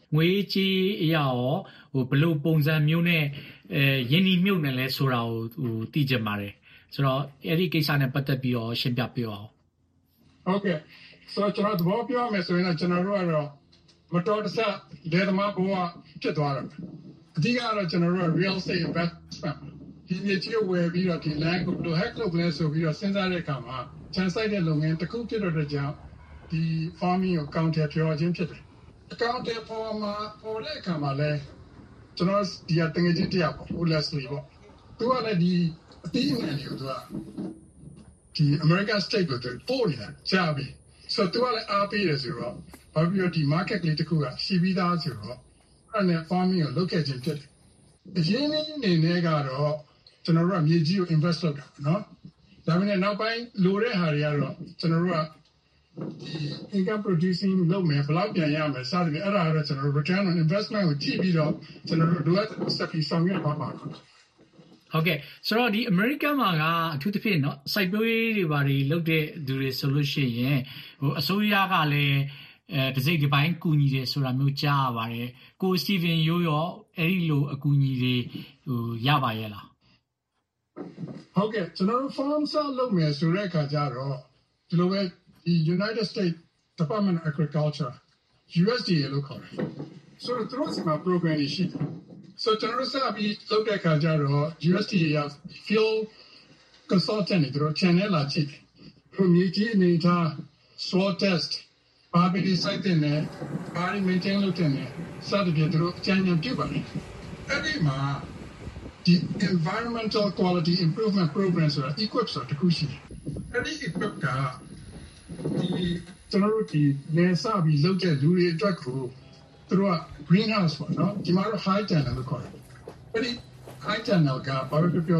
Speaker 13: ငွေကြေးအရာရောဟိုဘလို့ပုံစံမျိုးနဲ့အဲယင်းဒီမြုပ်နေလဲဆိုတာကိုဟိုသိကြပါတယ်ဆိုတော့အဲ့ဒီကိစ္စနဲ့ပတ်သက်ပြီးတော့ရှင်းပြပေးအောင်
Speaker 14: ဟုတ်ကဲ့ဆိုတော့ကျွန်တော်သဘောပြောမယ်ဆိုရင်တော့ကျွန်တော်တို့ကတော့မတော်တဆဒေသမားဘဝဖြစ်သွားတယ်အဓိကတော့ကျွန်တော်တို့က real estate investment ဒီမြေကြီးဝယ်ပြီးတော့ဒီ land ကိုဘယ်လို hack လုပ်လဲဆိုပြီးတော့စဉ်းစားတဲ့အခါမှာခြံစိုက်တဲ့လုပ်ငန်းတစ်ခုဖြစ်တော့တဲ့ကြောင့်ဒီ farming ကို counter ပြောခြင်းဖြစ်တယ်အကောင့်တဲ့ပေါ်မှာပေါ်တဲ့အခါမှာလဲကျွန်တော်ဒီအတငယ်ချင်းတရားပေါ့ Leslie ပေါ့သူကလည်းဒီအတိအမှန်တွေကိုသူကဒီ American State ကိုသူပို့နေတာကြားပြီဆိုတော့သူကလည်းအားပေးတယ်ဆိုတော့ဘာဖြစ်လို့ဒီ market ကလေးတစ်ခုကရှိပြီးသားဆိုတော့အဲ့နဲ့ farming ကိုလုပ်ခဲ့ခြင်းဖြစ်တယ်အရင်းနှီးအနေနဲ့ကတော့ကျွန်တော်တို့ကမြေကြီးကို invest လုပ်တာနော်ဒါပေမဲ့နောက်ပိုင်းလိုတဲ့ဟာတွေကတော့ကျွန်တော်တို့ကဒီ income producing လုပ်မယ်ဘယ်လောက်ပြန်ရမယ်စသဖြင့်အဲ့ဒါကတော့ကျွန်တော်တို့ return on investment ကိုကြည့်ပြီးတော့ကျွန်တော်တို့လိုအပ်တဲ့ step တွေဆောင်ရွက်ပါပါ
Speaker 13: ဟုတ်ကဲ့ဆိုတော့ဒီ American မှာကအထူးသဖြင့်เนาะစိုက်ပျိုးရေးတွေဘာတွေလုပ်တဲ့သူတွေဆိုလို့ရှိရင်ဟိုအစိုးရကလည်းအဲတစ်စိတ်တစ်ပိုင်းကူညီတယ်ဆိုတာမျိုးကြားရပါတယ်ကို Steven ရိုးရောအဲ့ဒီလိုအကူအညီတွေဟိုရပါရဲ့လား
Speaker 14: ဟုတ်ကဲ့ကျွန်တော်တို့ farm ဆောက်လုပ်မယ်ဆိုတဲ့အခါကျတော့ဒီလိုပဲဒီ United States Department of Agriculture U S D A လို့ခေါ်တယ်ဆိုတော့သူတို့စီမှာ program တွေရှိတယ်ဆိုတော့ကျွန်တော်တို့စပြီးလုပ်တဲ့အခါကျတော့ U S D A က field consultant တွေသူတို့ channel လာကြည့်တယ်သူမြေကြီးအနေထား soil test ဘာပဲဒီ site နဲ့ဘာတွေ maintain လုပ်တဲ့နဲ့စသဖြင့်သူတို့အကြံဉာဏ်ပြုပါတယ်အဲ့ဒီမှာဒီ environmental quality improvement program ဆိုတာ equip ဆိုတာတခုရှိတယ်အဲ့ဒီ equip ကဒီကျွန်တော်တို့ဒီနေစာပြီးလုပ်တဲ့လူတွေအတွက်ကိုသူတို့က greenhouse ပေါ့နော်ဒီမှာတော့ high tunnel လို့ခေါ်တယ်အဲ့ဒီ high tunnel ကဘာပဲပြော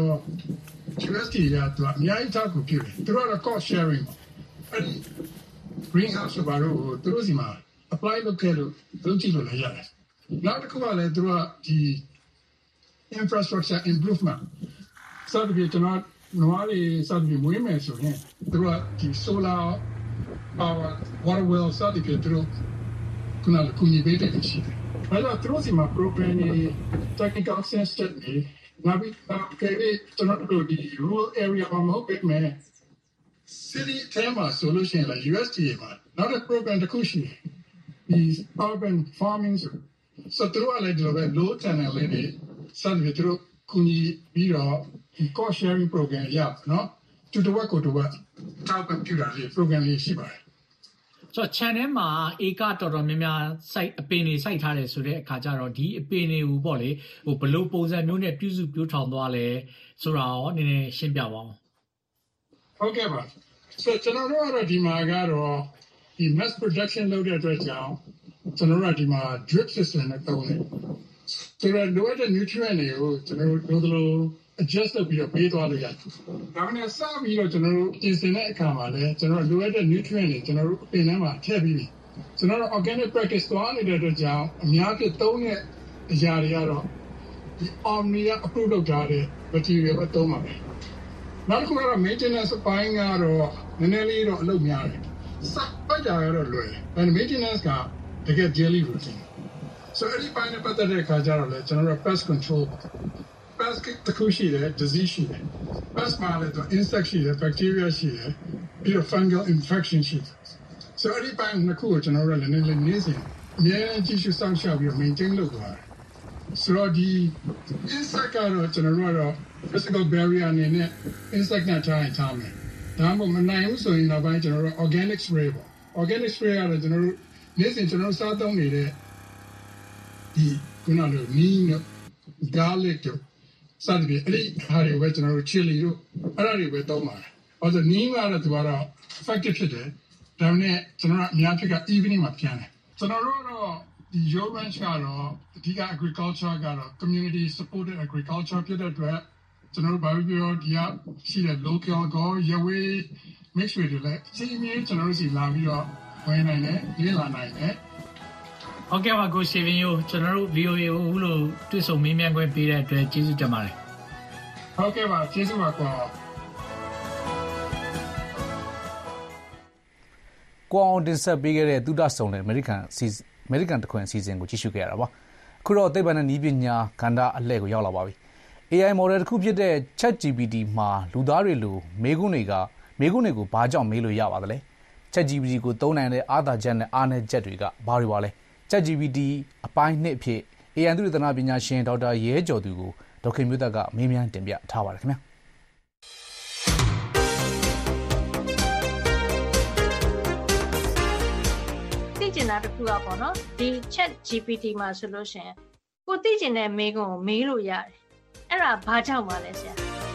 Speaker 14: U S D A ကသူကအများကြီးထောက်ကူပြုတယ်သူတို့က cost sharing အဲ့ဒီ greenhouse ဘာလို့သူတို့စီမှာ apply လုပ်ခဲ့လို့လုပ်ကြည့်လို့လည်းရတယ်နောက်တစ်ခုကလည်းသူတို့ကဒီ infrastructure improvement စသဖြင့်ကျွန်တော်နွားတွေစသဖြင့်မွေးမယ်ဆိုရင်သူတို့ကဒီ solar power water well စသဖြင့်သူတို့ခုနကကုညီပေးတဲ့ရှိတယ်။အဲတော့သူတို့စီမှာ program တွေ technical assistance တွေနောက်ပြီးကျွန်တော်တို့ဒီ rural area မှာမဟုတ်ပေမဲ့ city ထဲမှာဆိုလို့ရှိရင်လည်း U S D A မှာနောက်တဲ့ program တစ်ခုရှိတယ်ဒီ urban farming ဆိုတော့သူတို့ကလည်းဒီလိုပဲ low channel လေးတွေစသဖြင့်သူတို့ကုညီပြီးတော့ဒီ cost sharing program ရပါနော်တူတဝက်ကိုတဝက်ထောက်ပံ့ပြတာလေး program လေးရှိပါတယ်
Speaker 13: ဆိုတော့ channel မှာဧကတော်တော်များများ site အပင်တွေ site ထားတယ်ဆိုတဲ့အခါကျတော့ဒီအပင်တွေကိုပေါ့လေဟိုဘလို့ပုံစံမျိုးနဲ့ပြုစုပြောထောင်သွားလဲဆိုတာရောနည်းနည်းရှင်းပြပါအောင်
Speaker 14: ဟုတ်ကဲ့ပါဆိုတော့ကျွန်တော်တို့ကတော့ဒီမှာကတော့ဒီ mass production လုပ်တဲ့အတွက်ကြောင့်ကျွန်တော်တို့ကဒီမှာ drip system နဲ့သုံးတယ်ဆိုတော့လိုအပ်တဲ့ nutrient တွေကိုကျွန်တော်တို့လိုလို adjust လုပ်ပြီးတော့ပေးသွားလို့ရတယ်။ဒါမှမဟုတ်စပြီးတော့ကျွန်တော်တို့ပြင်ဆင်တဲ့အခါမှာလည်းကျွန်တော်တို့လိုအပ်တဲ့ nutrient တွေကျွန်တော်တို့အပင်ထဲမှာထည့်ပြီးပြီ။ကျွန်တော်တို့ organic practice သွားနေတဲ့အတွက်ကြောင့်အများကြီးသုံးတဲ့အရာတွေကတော့ဒီ Omnia approve လုပ်ထားတဲ့ material ပဲသုံးပါမယ်။နောက်တစ်ခုကတော့ maintenance အပိုင်းကတော့နည်းနည်းလေးတော့အလုပ်များတယ်။စပိုက်တာကတော့လွယ်တယ်။ဒါပေမဲ့ maintenance ကတကယ် daily routine ။ so အဲ့ဒီပိုင်းနဲ့ပတ်သက်တဲ့အခါကျတော့လည်းကျွန်တော်တို့ pest control pest တခုရှိတယ် disease ရှိတယ် pest မှာလည်းတော့ insect ရှိတယ် bacteria ရှိတယ်ပြီးတော့ fungal infection ရှိတယ် so အဲ့ဒီပိုင်းနှစ်ခုကိုကျွန်တော်တို့လည်းနည်းနည်းနေစဉ်အများကြီးကြည့်ရှုစောင့်ရှောက်ပြီး maintain လုပ်သွားတယ်ဆိုတော့ဒီ insect ကတော့ကျွန်တော်တို့ကတော့ physical barrier အနေနဲ့ insect နဲ့ထားရင်ထားမယ်ဒါမှမဟုတ်မနိုင်ဘူးဆိုရင်တော့ပိုင်းကျွန်တော်တို့ organic spray ပေါ့ organic spray ကတော့ကျွန်တော်တို့နေစဉ်ကျွန်တော်တို့စားသုံးနေတဲ့ဒီခုနကလို neem garlic တို့စသဖြင့်အဲ့ဒီဟာတွေပဲကျွန်တော်တို့ chili တို့အဲ့ဒါတွေပဲသုံးပါတယ်။ဘာလို့ neem ကတော့သူကတော့ effective ဖြစ်တယ်။ဒါပေမဲ့ကျွန်တော်တို့အများဖြစ်က evening မှာပြန်တယ်။ကျွန်တော်တို့ကတော့ဒီ Yo Ranch ကတော့အဓိက agriculture ကတော့ community supported agriculture ဖြစ်တဲ့အတွက်ကျွန်တော်တို့ဘာပြောဒီကရှိတဲ့ local ကိုရဝေး mix တွေလည်းအချိန်မီကျွန်တော်တို့စီလာပြီးတော့ဝင်နိုင်တယ်၊ရေးလာနိုင်တယ်။
Speaker 13: ဟုတ်ကဲ့ပါကိုရှေဗင်ယိုကျွန်တော်တို့ V O A ကိုဦးလို့တွေ့ဆုံမေးမြန်းခွင့်ပေးတဲ့အတွက်ကျေးဇူးတင်ပါတယ်
Speaker 14: ဟုတ်ကဲ့ပါကျေးဇူးပါကွာ
Speaker 2: ကိုအောင်တင်ဆက်ပေးခဲ့တဲ့သုဒ္ဓဆုံနဲ့အမေရိကန်စီအမေရိကန်တခွင်အစီအစဉ်ကိုကြည့်ရှုခဲ့ရတာပါအခုတော့သိပ္ပံနဲ့နည်းပညာကဏ္ဍအလှည့်ကိုရောက်လာပါပြီ A I model တစ်ခုဖြစ်တဲ့ ChatGPT မှာလူသားတွေလိုမေးခွန်းတွေကမေးခွန်းတွေကိုဘာကြောင့်မေးလို့ရပါသလဲ ChatGPT ကိုသုံးနိုင်တဲ့အားသာချက်နဲ့အားနည်းချက်တွေကဘာတွေပါလဲ ChatGPT အပိုင်းနှစ်အဖြစ် A I သုတေသနပညာရှင်ဒေါက်တာရဲကျော်သူကိုဒေါက်ခင်မျိုးသက်ကမေးမြန်းတင်ပြထားပါတယ်ခင်ဗျာ
Speaker 15: သိကျင်တာတစ်ခုကပေါ့နော်ဒီ ChatGPT မှာဆိုလို့ရှိရင်ကိုသိကျင်တဲ့မေးခွန်းကိုမေးလို့ရတယ်အဲ့ဒါဘာကြောင့်ပါလဲဆရာ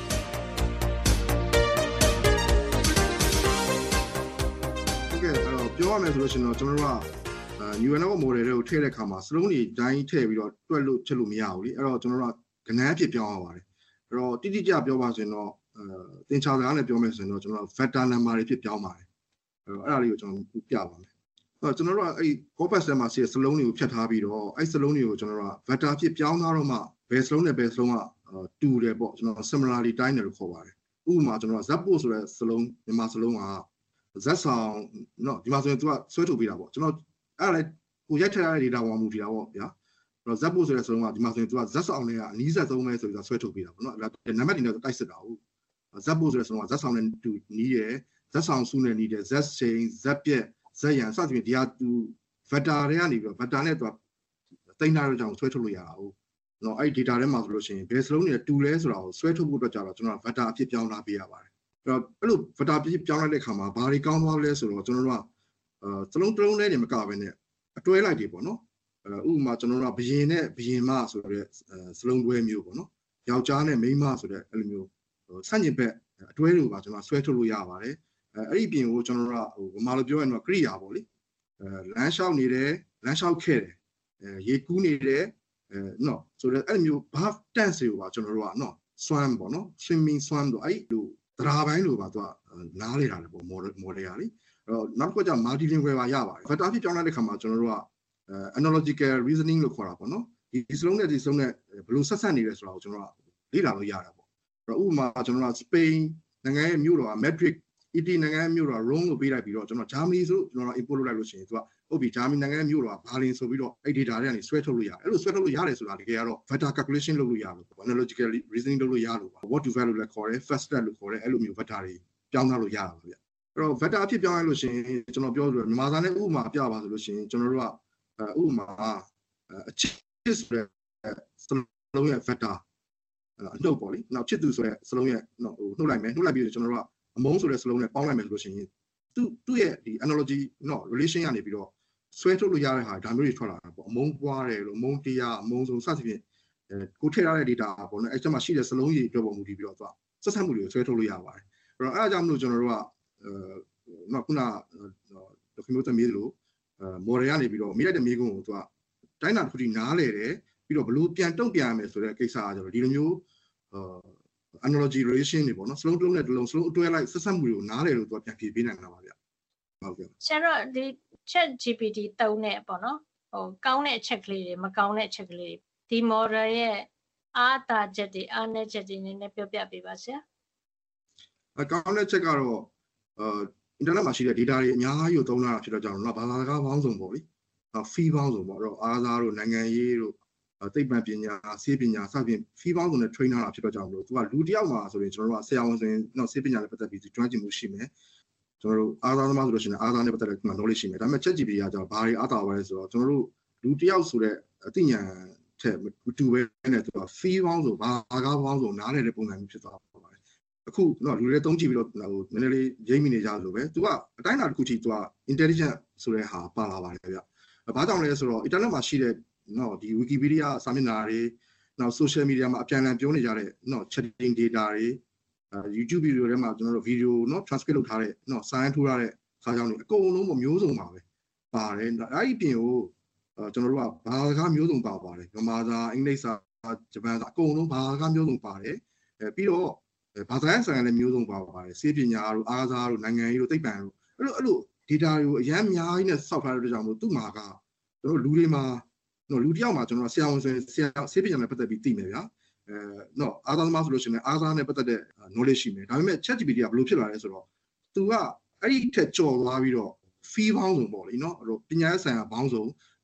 Speaker 16: ဟုတ်ကဲ့အဲ့တော့ပြောရမယ်ဆိုလို့ရှိရင်တော့ကျွန်တော်တို့က neural model တွေကိုထည့်တဲ့အခါမှာစလုံးတွေတိုင်းထည့်ပြီးတော့တွက်လို့ချက်လို့မရဘူးလေအဲ့တော့ကျွန်တော်တို့ကကဏ္ဍအဖြစ်ပြောင်းရပါတယ်အဲ့တော့တိတိကျပြောပါဆိုရင်တော့အဲသင်္ချာစကားနဲ့ပြောမယ်ဆိုရင်တော့ကျွန်တော် vector number တွေဖြစ်ပြောင်းပါတယ်အဲ့တော့အဲ့ဒါလေးကိုကျွန်တော်ပြပါမယ်အဲ့တော့ကျွန်တော်တို့ကအဲ့ corpus ထဲမှာရှိတဲ့စလုံးတွေကိုဖြတ်ထားပြီးတော့အဲ့စလုံးတွေကိုကျွန်တော်တို့က vector ဖြစ်ပြောင်းထားတော့မှဘယ်စလုံးနဲ့ဘယ်စလုံးကတူတယ်ပေါ့ကျွန်တော် similarly တိုင်းတယ်လို့ခေါ်ပါတယ်ဥပမာကျွန်တော်က zap-post ဆိုတဲ့စလုံးမြန်မာစလုံးက z ဆောင်နော်ဒီမှာဆိုရင် तू ကဆွဲထုတ်ပေးတာပေါ့ကျွန်တော်အဲ့ဒါလည်းကိုရိုက်ထည့်ရတဲ့ data ပေါ်မူတည်တာပေါ့ဗျာအဲ့တော့ zap-post ဆိုတဲ့စလုံးကဒီမှာဆိုရင် तू က z ဆောင်နဲ့ကအနီးစပ်ဆုံးပဲဆိုပြီးတော့ဆွဲထုတ်ပေးတာပေါ့နော်အဲ့ဒါနံပါတ်တွေနဲ့တိုက်စစ်တာဟုတ် zap-post ဆိုတဲ့စလုံးက z ဆောင်နဲ့တူနီးတယ် z ဆောင်စုနဲ့နီးတယ် z ချိန် z ပြက် z ရန်စသဖြင့်ဒီဟာ तू vector တွေကနေပြီးတော့ vector နဲ့ तू တိန်းထားတဲ့ကြောင့်ဆွဲထုတ်လို့ရတာဟုတ်နော်အဲ့ data ထဲမှာဆိုလို့ရှိရင်ဘယ်စလုံးတွေတူလဲဆိုတာကိုဆွဲထုတ်ဖို့အတွက်ကြတော့ကျွန်တော် vector အဖြစ်ပြောင်းလာပေးရပါတယ်အဲ့တော့အဲ့လို vector အဖြစ်ပြောင်းလိုက်တဲ့အခါမှာဘာတွေကောင်းသွားလဲဆိုတော့ကျွန်တော်တို့ကအဲစလုံးတစ်လုံးနဲ့နေမကဘဲနဲ့အတွဲလိုက်တွေပေါ့နော်အဲဥပမာကျွန်တော်တို့ကဘယင်နဲ့ဘယင်မဆိုတဲ့စလုံးတွဲမျိုးပေါ့နော်ယောက်ျားနဲ့မိန်းမဆိုတဲ့အဲ့လိုမျိုးဆန့်ကျင်ဘက်အတွဲတွေကိုပါကျွန်တော်ဆွဲထုတ်လို့ရပါတယ်အဲအဲ့ဒီပြင်ကိုကျွန်တော်တို့ကဟိုဘာလို့ပြောရရင်တော့ကရိယာပေါ့လေအဲလမ်းလျှောက်နေတယ်လမ်းလျှောက်ခဲ့တယ်အဲရေကူးနေတယ်အဲနော်ဆိုတော့အဲ့လိုမျိုး verb tense တွေကိုပါကျွန်တော်တို့ကနော် swim ပေါ့နော် swimming swim တို့အဲ့လိုတရားပိုင်းလိုပါသူကနားလေတာလေပေါ့ model model ရလေအဲ့တော့နောက်တစ်ခုက multilingual ပါရပါတယ် vector ဖြစ်ပြောင်းလိုက်တဲ့ခါမှာကျွန်တော်တို့က analogical reasoning လို့ခေါ်တာပေါ့နော်ဒီစလုံးနဲ့ဒီစလုံးနဲ့ဘယ်လိုဆက်ဆက်နေလဲဆိုတာကိုကျွန်တော်ကလေ့လာလို့ရတာပေါ့အဲ့တော့ဥပမာကျွန်တော်က Spain နိုင်ငံရဲ့မြို့တော်က Madrid Italy နိုင်ငံရဲ့မြို့တော် Rome ကိုပေးလိုက်ပြီးတော့ကျွန်တော် Germany ဆိုကျွန်တော် import လုပ်လိုက်လို့ရှိရင်သူကဟုတ်ပြီ Germany နိုင်ငံရဲ့မြို့တော်က Berlin ဆိုပြီးတော့အဲ့ data တွေကနေဆွဲထုတ်လို့ရတယ်အဲ့လိုဆွဲထုတ်လို့ရတယ်ဆိုတာတကယ်ကတော့ vector calculation လုပ်လို့ရလို့ပေါ့ analogical reasoning လုပ်လို့ရလို့ပါ what to value လည်းခေါ်တယ် first step လို့ခေါ်တယ်အဲ့လိုမျိုး vector တွေပြောင်းထားလို့ရတာပါဗျအဲ့တော့ vector အဖြစ်ပြောင်းလိုက်လို့ရှိရင်ကျွန်တော်ပြောလို့မြန်မာစာနဲ့ဥပမာပြပါဆိုလို့ရှိရင်ကျွန်တော်တို့ကဥပမာအချစ်ဆိုတဲ့စလုံးရဲ့ vector အနှုတ်ပေါ့လေနောက်ချစ်သူဆိုတဲ့စလုံးရဲ့ဟိုနှုတ်လိုက်မယ်နှုတ်လိုက်ပြီးတော့ကျွန်တော်တို့ကအမုန်းဆိုတဲ့စလုံးနဲ့ပေါင်းလိုက်မယ်ဆိုလို့ရှိရင်သူသူ့ရဲ့ဒီ analogy နော် relation ကနေပြီးတော့ဆွဲထုတ်လို့ရတဲ့ဟာဒါမျိုးတွေထွက်လာတာပေါ့အမုန်းပွားတယ်လို့အမုန်းတရားအမုန်းဆုံးစသဖြင့်အဲကိုထည့်ထားတဲ့ data ပေါ့နော်အဲ့ကျမှရှိတဲ့စလုံးကြီးအတွက်ပုံမူတည်ပြီးတော့သူကဆက်ဆက်မှုတွေကိုဆွဲထုတ်လို့ရပါတယ်အဲ့တော့အဲ့အကြောင်းမလို့ကျွန်တော်တို့ကအဲနော်ခုနဒေါက်တာမျိုးသမီးလို့အဲ model ကနေပြီးတော့မိလိုက်တဲ့မိကုန်းကိုသူကတိုင်းတာတစ်ခုထိနားလဲတယ်ပြီးတော့ဘလို့ပြန်တုံ့ပြန်ရမယ်ဆိုတဲ့ကိစ္စကကျတော့ဒီလိုမျိုးအဲ analogy relation တွေပေါ့နော်စလုံးတစ်လုံးနဲ့တစ်လုံးစလုံးအတွဲလိုက်ဆက်ဆက်မှုတွေကိုနားလဲလို့သူကပြန်ဖြေပေးနိုင်တာပါဗျဟုတ်ကဲ့
Speaker 15: ဆရာတို့ဒီ ChatGPT သုံးတဲ့ပေါ့နော်ဟိုကောင်းတဲ့အချက်ကလေးတွေမကောင်းတဲ့အချက်ကလေးဒီ model ရဲ့အားသာချက်တွေအားနည်းချက်တွေနည်းနည်းပြောပြပေးပါဆရာ
Speaker 16: အကောင်းတဲ့ချက်ကတော့အဲ internet မှာရှိတဲ့ data တွေအများကြီးကိုသုံးလာတာဖြစ်တော့ကြောင့်တော့ဘာသာစကားပေါင်းစုံပေါ့လေနောက် fee ပေါင်းစုံပေါ့တော့အားစားတို့နိုင်ငံရေးတို့သိပ္ပံပညာဆေးပညာစသဖြင့် fee ပေါင်းစုံနဲ့ train ထားတာဖြစ်တော့ကြောင့်လို့သူကလူတစ်ယောက်မှာဆိုရင်ကျွန်တော်တို့ကဆရာဝန်ဆိုရင်တော့ဆေးပညာနဲ့ပတ်သက်ပြီးကျွမ်းကျင်မှုရှိမယ်ကျွန်တော်တို့အားသားသမားဆိုလို့ရှိရင်အားသားနဲ့ပတ်သက်တဲ့ knowledge ရှိမယ်ဒါပေမဲ့ ChatGPT ကကျတော့ဘာတွေအားသာပါလဲဆိုတော့ကျွန်တော်တို့လူတစ်ယောက်ဆိုတဲ့အသိဉာဏ်ထက်မတူဘဲနဲ့သူက fee ပေါင်းစုံဘာကားပေါင်းစုံနားလည်တဲ့ပုံစံမျိုးဖြစ်သွားပါတယ်အခုတော့လူတွေသုံးကြည့်ပြီးတော့ဟိုနည်းနည်းလေးရိပ်မိနေကြလို့ပဲသူကအတိုင်းအတာတစ်ခုထိသူက intelligent ဆိုတဲ့ဟာပါလာပါတယ်ဗျဘာကြောင့်လဲဆိုတော့ internet မှာရှိတဲ့နော်ဒီ Wikipedia စာမျက်နှာတွေနောက် social media မှာအပြန်အလှန်ပြောနေကြတဲ့နော် chatting data တွေအဲ YouTube video ထဲမှာကျွန်တော်တို့ video နော် transcript လုပ်ထားတဲ့နော်စာရင်းထိုးထားတဲ့စာကြောင်းတွေအကုန်လုံးပေါ့မျိုးစုံပါပဲပါတယ်အဲ့ဒီပြင်ကိုကျွန်တော်တို့ကဘာသာစကားမျိုးစုံပါပါတယ်မြန်မာစာအင်္ဂလိပ်စာဂျပန်စာအကုန်လုံးဘာသာစကားမျိုးစုံပါတယ်အဲပြီးတော့ဘာသာရေးဆိုင်ရာလည်းမျိုးစုံပါပါတယ်စေပညာတို့အားစားတို့နိုင်ငံရေးတို့သိပ္ပံတို့အဲ့လိုအဲ့လို data တွေကိုအများအများကြီးနဲ့စောက်ထားတဲ့ကြောင့်မို့သူ့မှာကကျွန်တော်တို့လူတွေမှာနော်လူတယောက်မှာကျွန်တော်ဆရာဝန်ဆိုရင်ဆရာစေပညာနဲ့ပတ်သက်ပြီးသိမယ်ဗျာအဲနော်အားသားသမားဆိုလို့ရှိရင်အားသားနဲ့ပတ်သက်တဲ့ knowledge ရှိမယ်ဒါပေမဲ့ ChatGPT ကဘယ်လိုဖြစ်လာလဲဆိုတော့သူကအဲ့ဒီထက်ကြော်သွားပြီးတော့ fee ပေါင်းစုံပေါ့လေနော်အဲ့တော့ပညာရေးဆိုင်ရာပေါင်းစုံ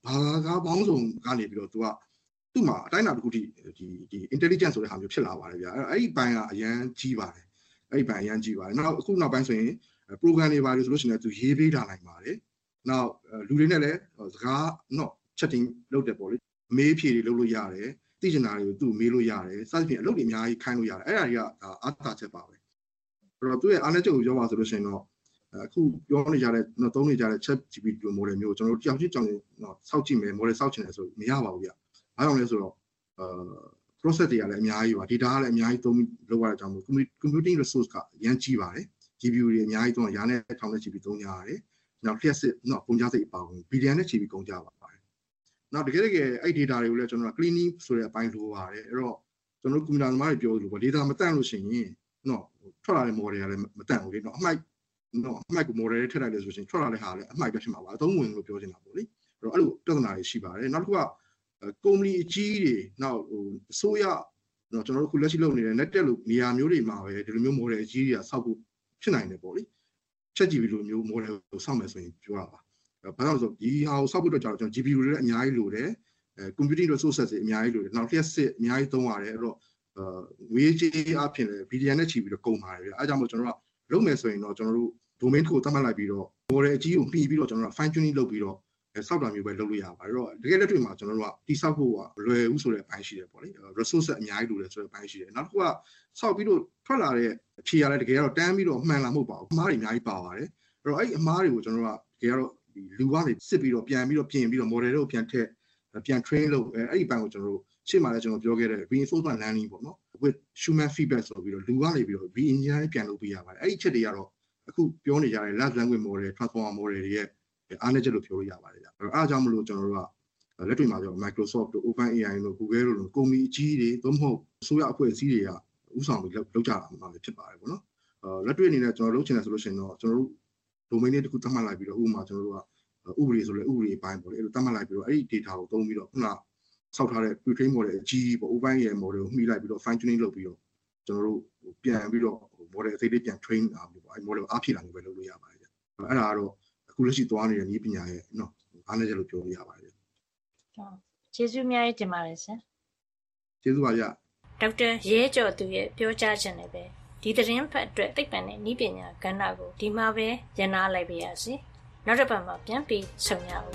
Speaker 16: ဘာကားပေါင်းစုံကနေပြီးတော့သူကသူ့မှာအတိုင်းအတာတစ်ခုထိဒီဒီ intelligence ဆိုတဲ့ဟာမျိုးဖြစ်လာပါတယ်ဗျာအဲ့အဲ့ဒီဘိုင်းကအရန်ကြီးပါတယ်အဲ့ဒီဘိုင်းအရန်ကြီးပါတယ်နောက်အခုနောက်ပိုင်းဆိုရင် program တွေပါလို့ဆိုလို့ရှိရင်သူရေးပေးထားနိုင်ပါတယ်နောက်လူတွေနဲ့လည်းစကားတော့ chatting လုပ်တယ်ပေါ့လေမေးဖြေတွေလုပ်လို့ရတယ်သိချင်တာတွေကိုသူမေးလို့ရတယ်စသဖြင့်အလုပ်တွေအများကြီးခိုင်းလို့ရတယ်အဲ့ဒါတွေကအားသာချက်ပါပဲအဲ့တော့သူ့ရဲ့အားနည်းချက်ကိုပြောပါဆိုလို့ရှိရင်တော့အခုပြောနေကြတဲ့တော့သုံးနေကြတဲ့ chat G P T model မျိုးကျွန်တော်တို့တယောက်ချင်းကြောင်တော့စောင့်ကြည့်မယ် model စောင့်ချင်တယ်ဆိုမရပါဘူးဗျအားကြောင့်လဲဆိုတော့အာ process တွေကလည်းအများကြီးပါ data ကလည်းအများကြီးသုံးလုပ်ရတဲ့အကြောင်းမို့ computing resource ကအရင်ကြီးပါတယ် G P U တွေအများကြီးသုံးရာနဲ့ထောင်နဲ့ G P U သုံးကြရတယ်နောက်လျှက်စစ်နော်ပုံကြစိတ်အပါဝင် billion နဲ့ G P U ကုန်ကြပါပါတယ်နောက်တကယ်တကယ်အဲ့ data တွေကိုလည်းကျွန်တော်က cleaning ဆိုတဲ့အပိုင်းလိုပါတယ်အဲ့တော့ကျွန်တော်တို့ computer သမားတွေပြောလို့ပေါ့ data မတန့်လို့ရှိရင်နော်ထွက်လာတဲ့ model ကလည်းမတန့်ဘူးလေနော်အမှိုက်နော်အမှိုက်ကို model တွေထည့်လိုက်လို့ဆိုရင်ထွက်လာတဲ့ဟာလည်းအမှိုက်ပဲဖြစ်မှာပါအသုံးဝင်လို့ပြောချင်တာပေါ့လေအဲ့တော့အဲ့လိုပြဿနာတွေရှိပါတယ်နောက်တစ်ခုကကုမ္ပဏီအကြီးတွေနောက်ဟိုအစိုးရနော်ကျွန်တော်တို့ခုလက်ရှိလုပ်နေတဲ့ network လို့နေရာမျိုးတွေမှာပဲဒီလိုမျိုး model အကြီးတွေကစောက်ဖို့ဖြစ်နိုင်တယ်ပေါ့လေ chat G P T လိုမျိုး model ကိုစောက်မယ်ဆိုရင်ပြောတာပါဘာလို့လဲဆိုတော့ဒီဟာကိုစောက်ဖို့အတွက်ကျွန်တော် G P U တွေလည်းအများကြီးလိုတယ်အဲ computing resources တွေအများကြီးလိုတယ်နောက်လျှက်စစ်အများကြီးသုံးရတယ်အဲ့တော့ငွေကြေးအပြင်လည်း billion နဲ့ချီပြီးတော့ကုန်ပါတယ်ဗျအဲကြောင့်မို့ကျွန်တော်ကလုပ်မယ်ဆိုရင်တော့ကျွန်တော်တို့ domain ကိုသတ်မှတ်လိုက်ပြီးတော့ model အကြီးကိုပြီးပြီးတော့ကျွန်တော်တို့ fine tuning လုပ်ပြီးတော့စောက်တာမျိုးပဲလုပ်လို့ရပါတယ်အဲ့တော့တကယ်လက်တွေ့မှာကျွန်တော်တို့ကတိစောက်ဖို့ကလွယ်ဦးဆိုတဲ့အပိုင်းရှိတယ်ပေါ့လေ resource အများကြီးလိုတယ်ဆိုတဲ့အပိုင်းရှိတယ်နောက်တစ်ခုကစောက်ပြီးတော့ထွက်လာတဲ့အဖြေရတယ်တကယ်တော့တန်းပြီးတော့မှန်လာမဟုတ်ပါဘူးအမှားတွေအများကြီးပါပါတယ်အဲ့တော့အဲ့အမှားတွေကိုကျွန်တော်တို့ကတကယ်တော့ဒီလူကနေစစ်ပြီးတော့ပြန်ပြီးတော့ပြင်ပြီးတော့ model တွေကိုပြန်ထည့်ပြန် train လုပ်အဲ့အဲ့ဒီဘက်ကိုကျွန်တော်တို့ရှေ့မှာလည်းကျွန်တော်ပြောခဲ့တဲ့ reinforcement learning ပေါ့နော် with human feedback ဆိုပြီးတော့လူကနေပြီးတော့ re-engineer ပြန်လုပ်ပေးရပါတယ်အဲ့ဒီချက်တွေကတော့အခုပြောနေကြတဲ့ large language model transformer model တွေရဲ့အားနည်းချက်လို့ပြောလို့ရပါတယ်ဗျအဲ့တော့အားကြောင့်မလို့ကျွန်တော်တို့ကလက်တွေ့မှာပြော Microsoft တို့ OpenAI တို့ Google တို့ကုမ္ပဏီအကြီးတွေသို့မဟုတ်အစိုးရအဖွဲ့အစည်းတွေကဥဆောင်ပြီးလုပ်ကြတာမှလည်းဖြစ်ပါတယ်ပေါ့နော်အဲလက်တွေ့အနေနဲ့ကျွန်တော်လုပ်ချင်တယ်ဆိုလို့ရှိရင်တော့ကျွန်တော်တို့ domain တွေတခုသတ်မှတ်လိုက်ပြီးတော့ဥပမာကျွန်တော်တို့ကဥပဒေဆိုလဲဥပဒေပိုင်းပေါ့လေအဲ့လိုသတ်မှတ်လိုက်ပြီးတော့အဲ့ဒီ data ကိုသုံးပြီးတော့ခုနဆောက်ထားတဲ့ pre-train model အကြီးပေါ့ OpenAI model ကိုမှီလိုက်ပြီးတော့ fine tuning လုပ်ပြီးတော့ကျွန်တော်တို့ပြန်ပြီးတော့ model အသေးလေးပြန် train တာမျိုးပေါ့အဲ့ model အားဖြည့်လာမျိုးပဲလုပ်လို့ရပါတယ်အဲ့ဒါကတော့အခုလက်ရှိသွားနေတဲ့နည်းပညာရဲ့နော်အားနည်းချက်လို့ပြောလို့ရပါတယ်
Speaker 15: ဟုတ်ကျေးဇူးအများကြီးတင်ပါတယ်ရှင်
Speaker 16: ကျေးဇူးပါဗျ
Speaker 15: ဒေါက်တာရဲကျော်သူရဲ့ပြောကြားခြင်းနဲ့ပဲဒီသတင်းဖတ်အတွက်သိပ္ပံနဲ့နည်းပညာကဏ္ဍကိုဒီမှာပဲရန်နာလိုက်ပါရစေနောက်တစ်ပတ်မှာပြန်ပြီးဆုံရအောင်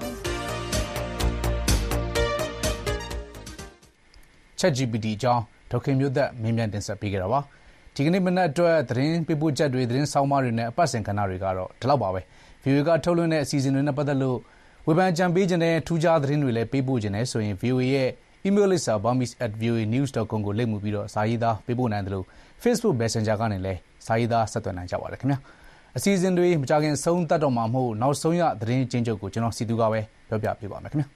Speaker 2: Chat G P T အကြောင်းဒေါက်ခင်မျိုးသက်မင်းမြန်တင်ဆက်ပေးခဲ့တာပါဒီကနေ့မနက်အတွက်သတင်းပေးပို့ချက်တွေသတင်းဆောင်မတွေနဲ့အပတ်စဉ်ကဏ္ဍတွေကတော့ဒီလောက်ပါပဲ ဗီအိုအေ ကထုတ်လွှင့်တဲ့အစီအစဉ်တွေနဲ့ပတ်သက်လို့ဝေဖန်ကြံပေးခြင်းနဲ့ထူးခြားသတင်းတွေလည်းပေးပို့ခြင်းနဲ့ဆိုရင် ဗီအိုအေ ရဲ့ email list burmese at v o a news dot com ကိုလိပ်မှုပြီးတော့စာရေးသားပေးပို့နိုင်တယ်လို့ Facebook Messenger ကနေလည်းစာရေးသားဆက်သွယ်နိုင်ကြပါတယ်ခင်ဗျာအစီအစဉ်တွေမကြခင်ဆုံးသက်တော့မှာမဟုတ်နောက်ဆုံးရသတင်းချင်းချုပ်ကိုကျွန်တော်စီသူကပဲပြောပြပေးပါမယ်ခင်ဗျာ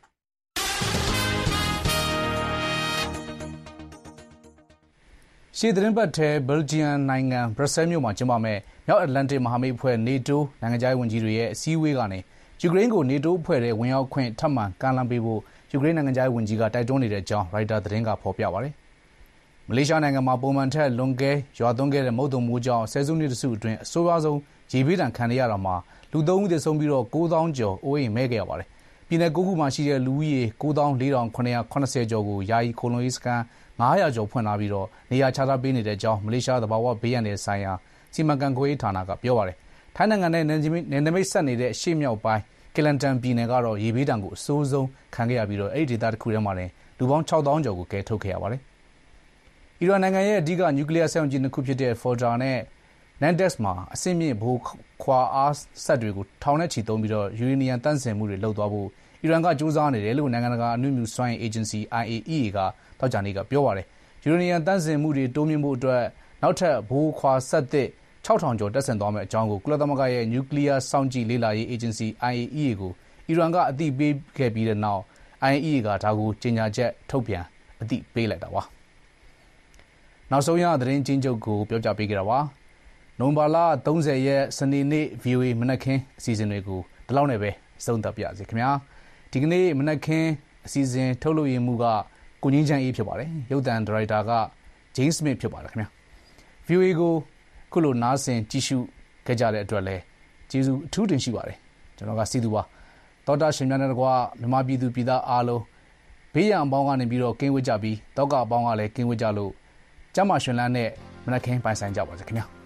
Speaker 2: ရှေ့သတင်းပတ်ထဲဘယ်လ်ဂျီယံနိုင်ငံဘရပ်ဆဲမြို့မှာကျင်းပမဲ့မြောက်အတ္တလန်တစ်မဟာမိတ်အဖွဲ့ NATO နိုင်ငံခြားရေးဝန်ကြီးတွေရဲ့အစည်းအဝေးကနေယူကရိန်းကို NATO အဖွဲ့ထဲဝင်ရောက်ခွင့်ထပ်မံကမ်းလှမ်းပေးဖို့ယူကရိန်းနိုင်ငံခြားရေးဝန်ကြီးကတိုက်တွန်းနေတဲ့အကြောင်းရိုက်တာသတင်းကဖော်ပြပါတယ်။မလေးရှားနိုင်ငံမှာပုံမှန်ထက်လွန်ကဲရွာသွန်းခဲ့တဲ့မုတ်သုန်မိုးကြောင့်ဆယ်စုနှစ်တစုအတွင်းအဆိုးရွားဆုံးရေဘေးဒဏ်ခံရတာမှာလူသုံးဦးသေဆုံးပြီးတော့ကိုးသောင်းကျော်အိုးအိမ်မဲ့ခဲ့ရပါတယ်။ပြည်내ကိုးခုမှာရှိတဲ့လူဦးရေကိုးသောင်းလေးထောင်ခုနှစ်ရာခုနှစ်ဆယ်ကျော်ကိုယာယီခိုလုံရေးစခန်းငါးရာကျော်ဖွင့်ထားပြီးတော့နေရာချထားပေးနေတဲ့အကြောင်းမလေးရှားသဘာဝဘေးရန်တွေဆိုင်ရာစီမံခန့်ခွဲရေးဌာနကပြောပါတယ်။ထိုင်းနိုင်ငံနဲ့နယ်နိမိတ်ဆက်နေတဲ့ရှေ့မြောက်ပိုင်းကီလန်တန်ပြည်နယ်ကတော့ရေဘေးဒဏ်ကိုအဆိုးဆုံးခံခဲ့ရပြီးတော့အဲ့ဒီဒေသတစ်ခုထဲမှာလည်းလူပေါင်းခြောက်သောင်းကျော်ကိုကယ်ထုတ်ခဲ့ရပါတယ်။အီရန်နိုင်ငံရဲ့အဓိကနျူကလ িয়ার စက်ရုံကြီးနှစ်ခုဖြစ်တဲ့ Fordow နဲ့ Nandex မှာအဆင့်မြင့်ဘိုးခွာအားဆက်တွေကိုထောင်နဲ့ချီသုံးပြီးတော့ယူရေနီယံတန့်စင်မှုတွေလုပ်သွားဖို့အီရန်ကစ조사နေတယ်လို့နိုင်ငံတကာအနုမြူစွမ်းအင်အေဂျင်စီ I A E A ကတောက်ကြနေကပြောပါတယ်။ယူရေနီယံတန့်စင်မှုတွေတိုးမြင့်ဖို့အတွက်နောက်ထပ်ဘိုးခွာဆက်သစ်ခြောက်ထောင်ကျော်တက်ဆင်သွားမယ့်အကြောင်းကိုကုလသမဂ္ဂရဲ့နျူကလ িয়ার စောင့်ကြည့်လေ့လာရေးအေဂျင်စီ I A E A ကိုအီရန်ကအသိပေးခဲ့ပြီးတဲ့နောက် I A E A ကဒါကိုကြေညာချက်ထုတ်ပြန်အသိပေးလိုက်တာပါ။နောက်ဆုံးရသတင်းချင်းချုပ်ကိုပြောပြပေးကြတာပါ။နိုဝင်ဘာလသုံးဆယ်ရက်စနေနေ့ V O A မနက်ခင်းအစီအစဉ်တွေကိုဒီလောက်နဲ့ပဲဆုံးသတ်ပြရစီခင်ဗျာ။ဒီကနေ့မနက်ခင်းအစီအစဉ်ထုတ်လွှင့်ရမှုကကိုငင်းချမ်းအေးဖြစ်ပါတယ်။ရုပ်သံဒါရိုက်တာက James Smith ဖြစ်ပါတယ်ခင်ဗျာ။ V O A ကိုခုလိုနားဆင်ကြည့်ရှုခဲ့ကြတဲ့အတွက်လည်းကျေးဇူးအထူးတင်ရှိပါတယ်။ကျွန်တော်ကစီသူပါ။သောတာရှင်များနဲ့တကွမြန်မာပြည်သူပြည်သားအားလုံးဘေးရန်အပေါင်းကနေပြီးတော့ကင်းဝေးကြပြီးတောကအပေါင်းကလည်းကင်းဝေးကြလို့ကျမ်းမာရှင်လန်းနဲ့မနက်ခင်းပိုင်ဆိုင်ကြပါစေခင်ဗျာ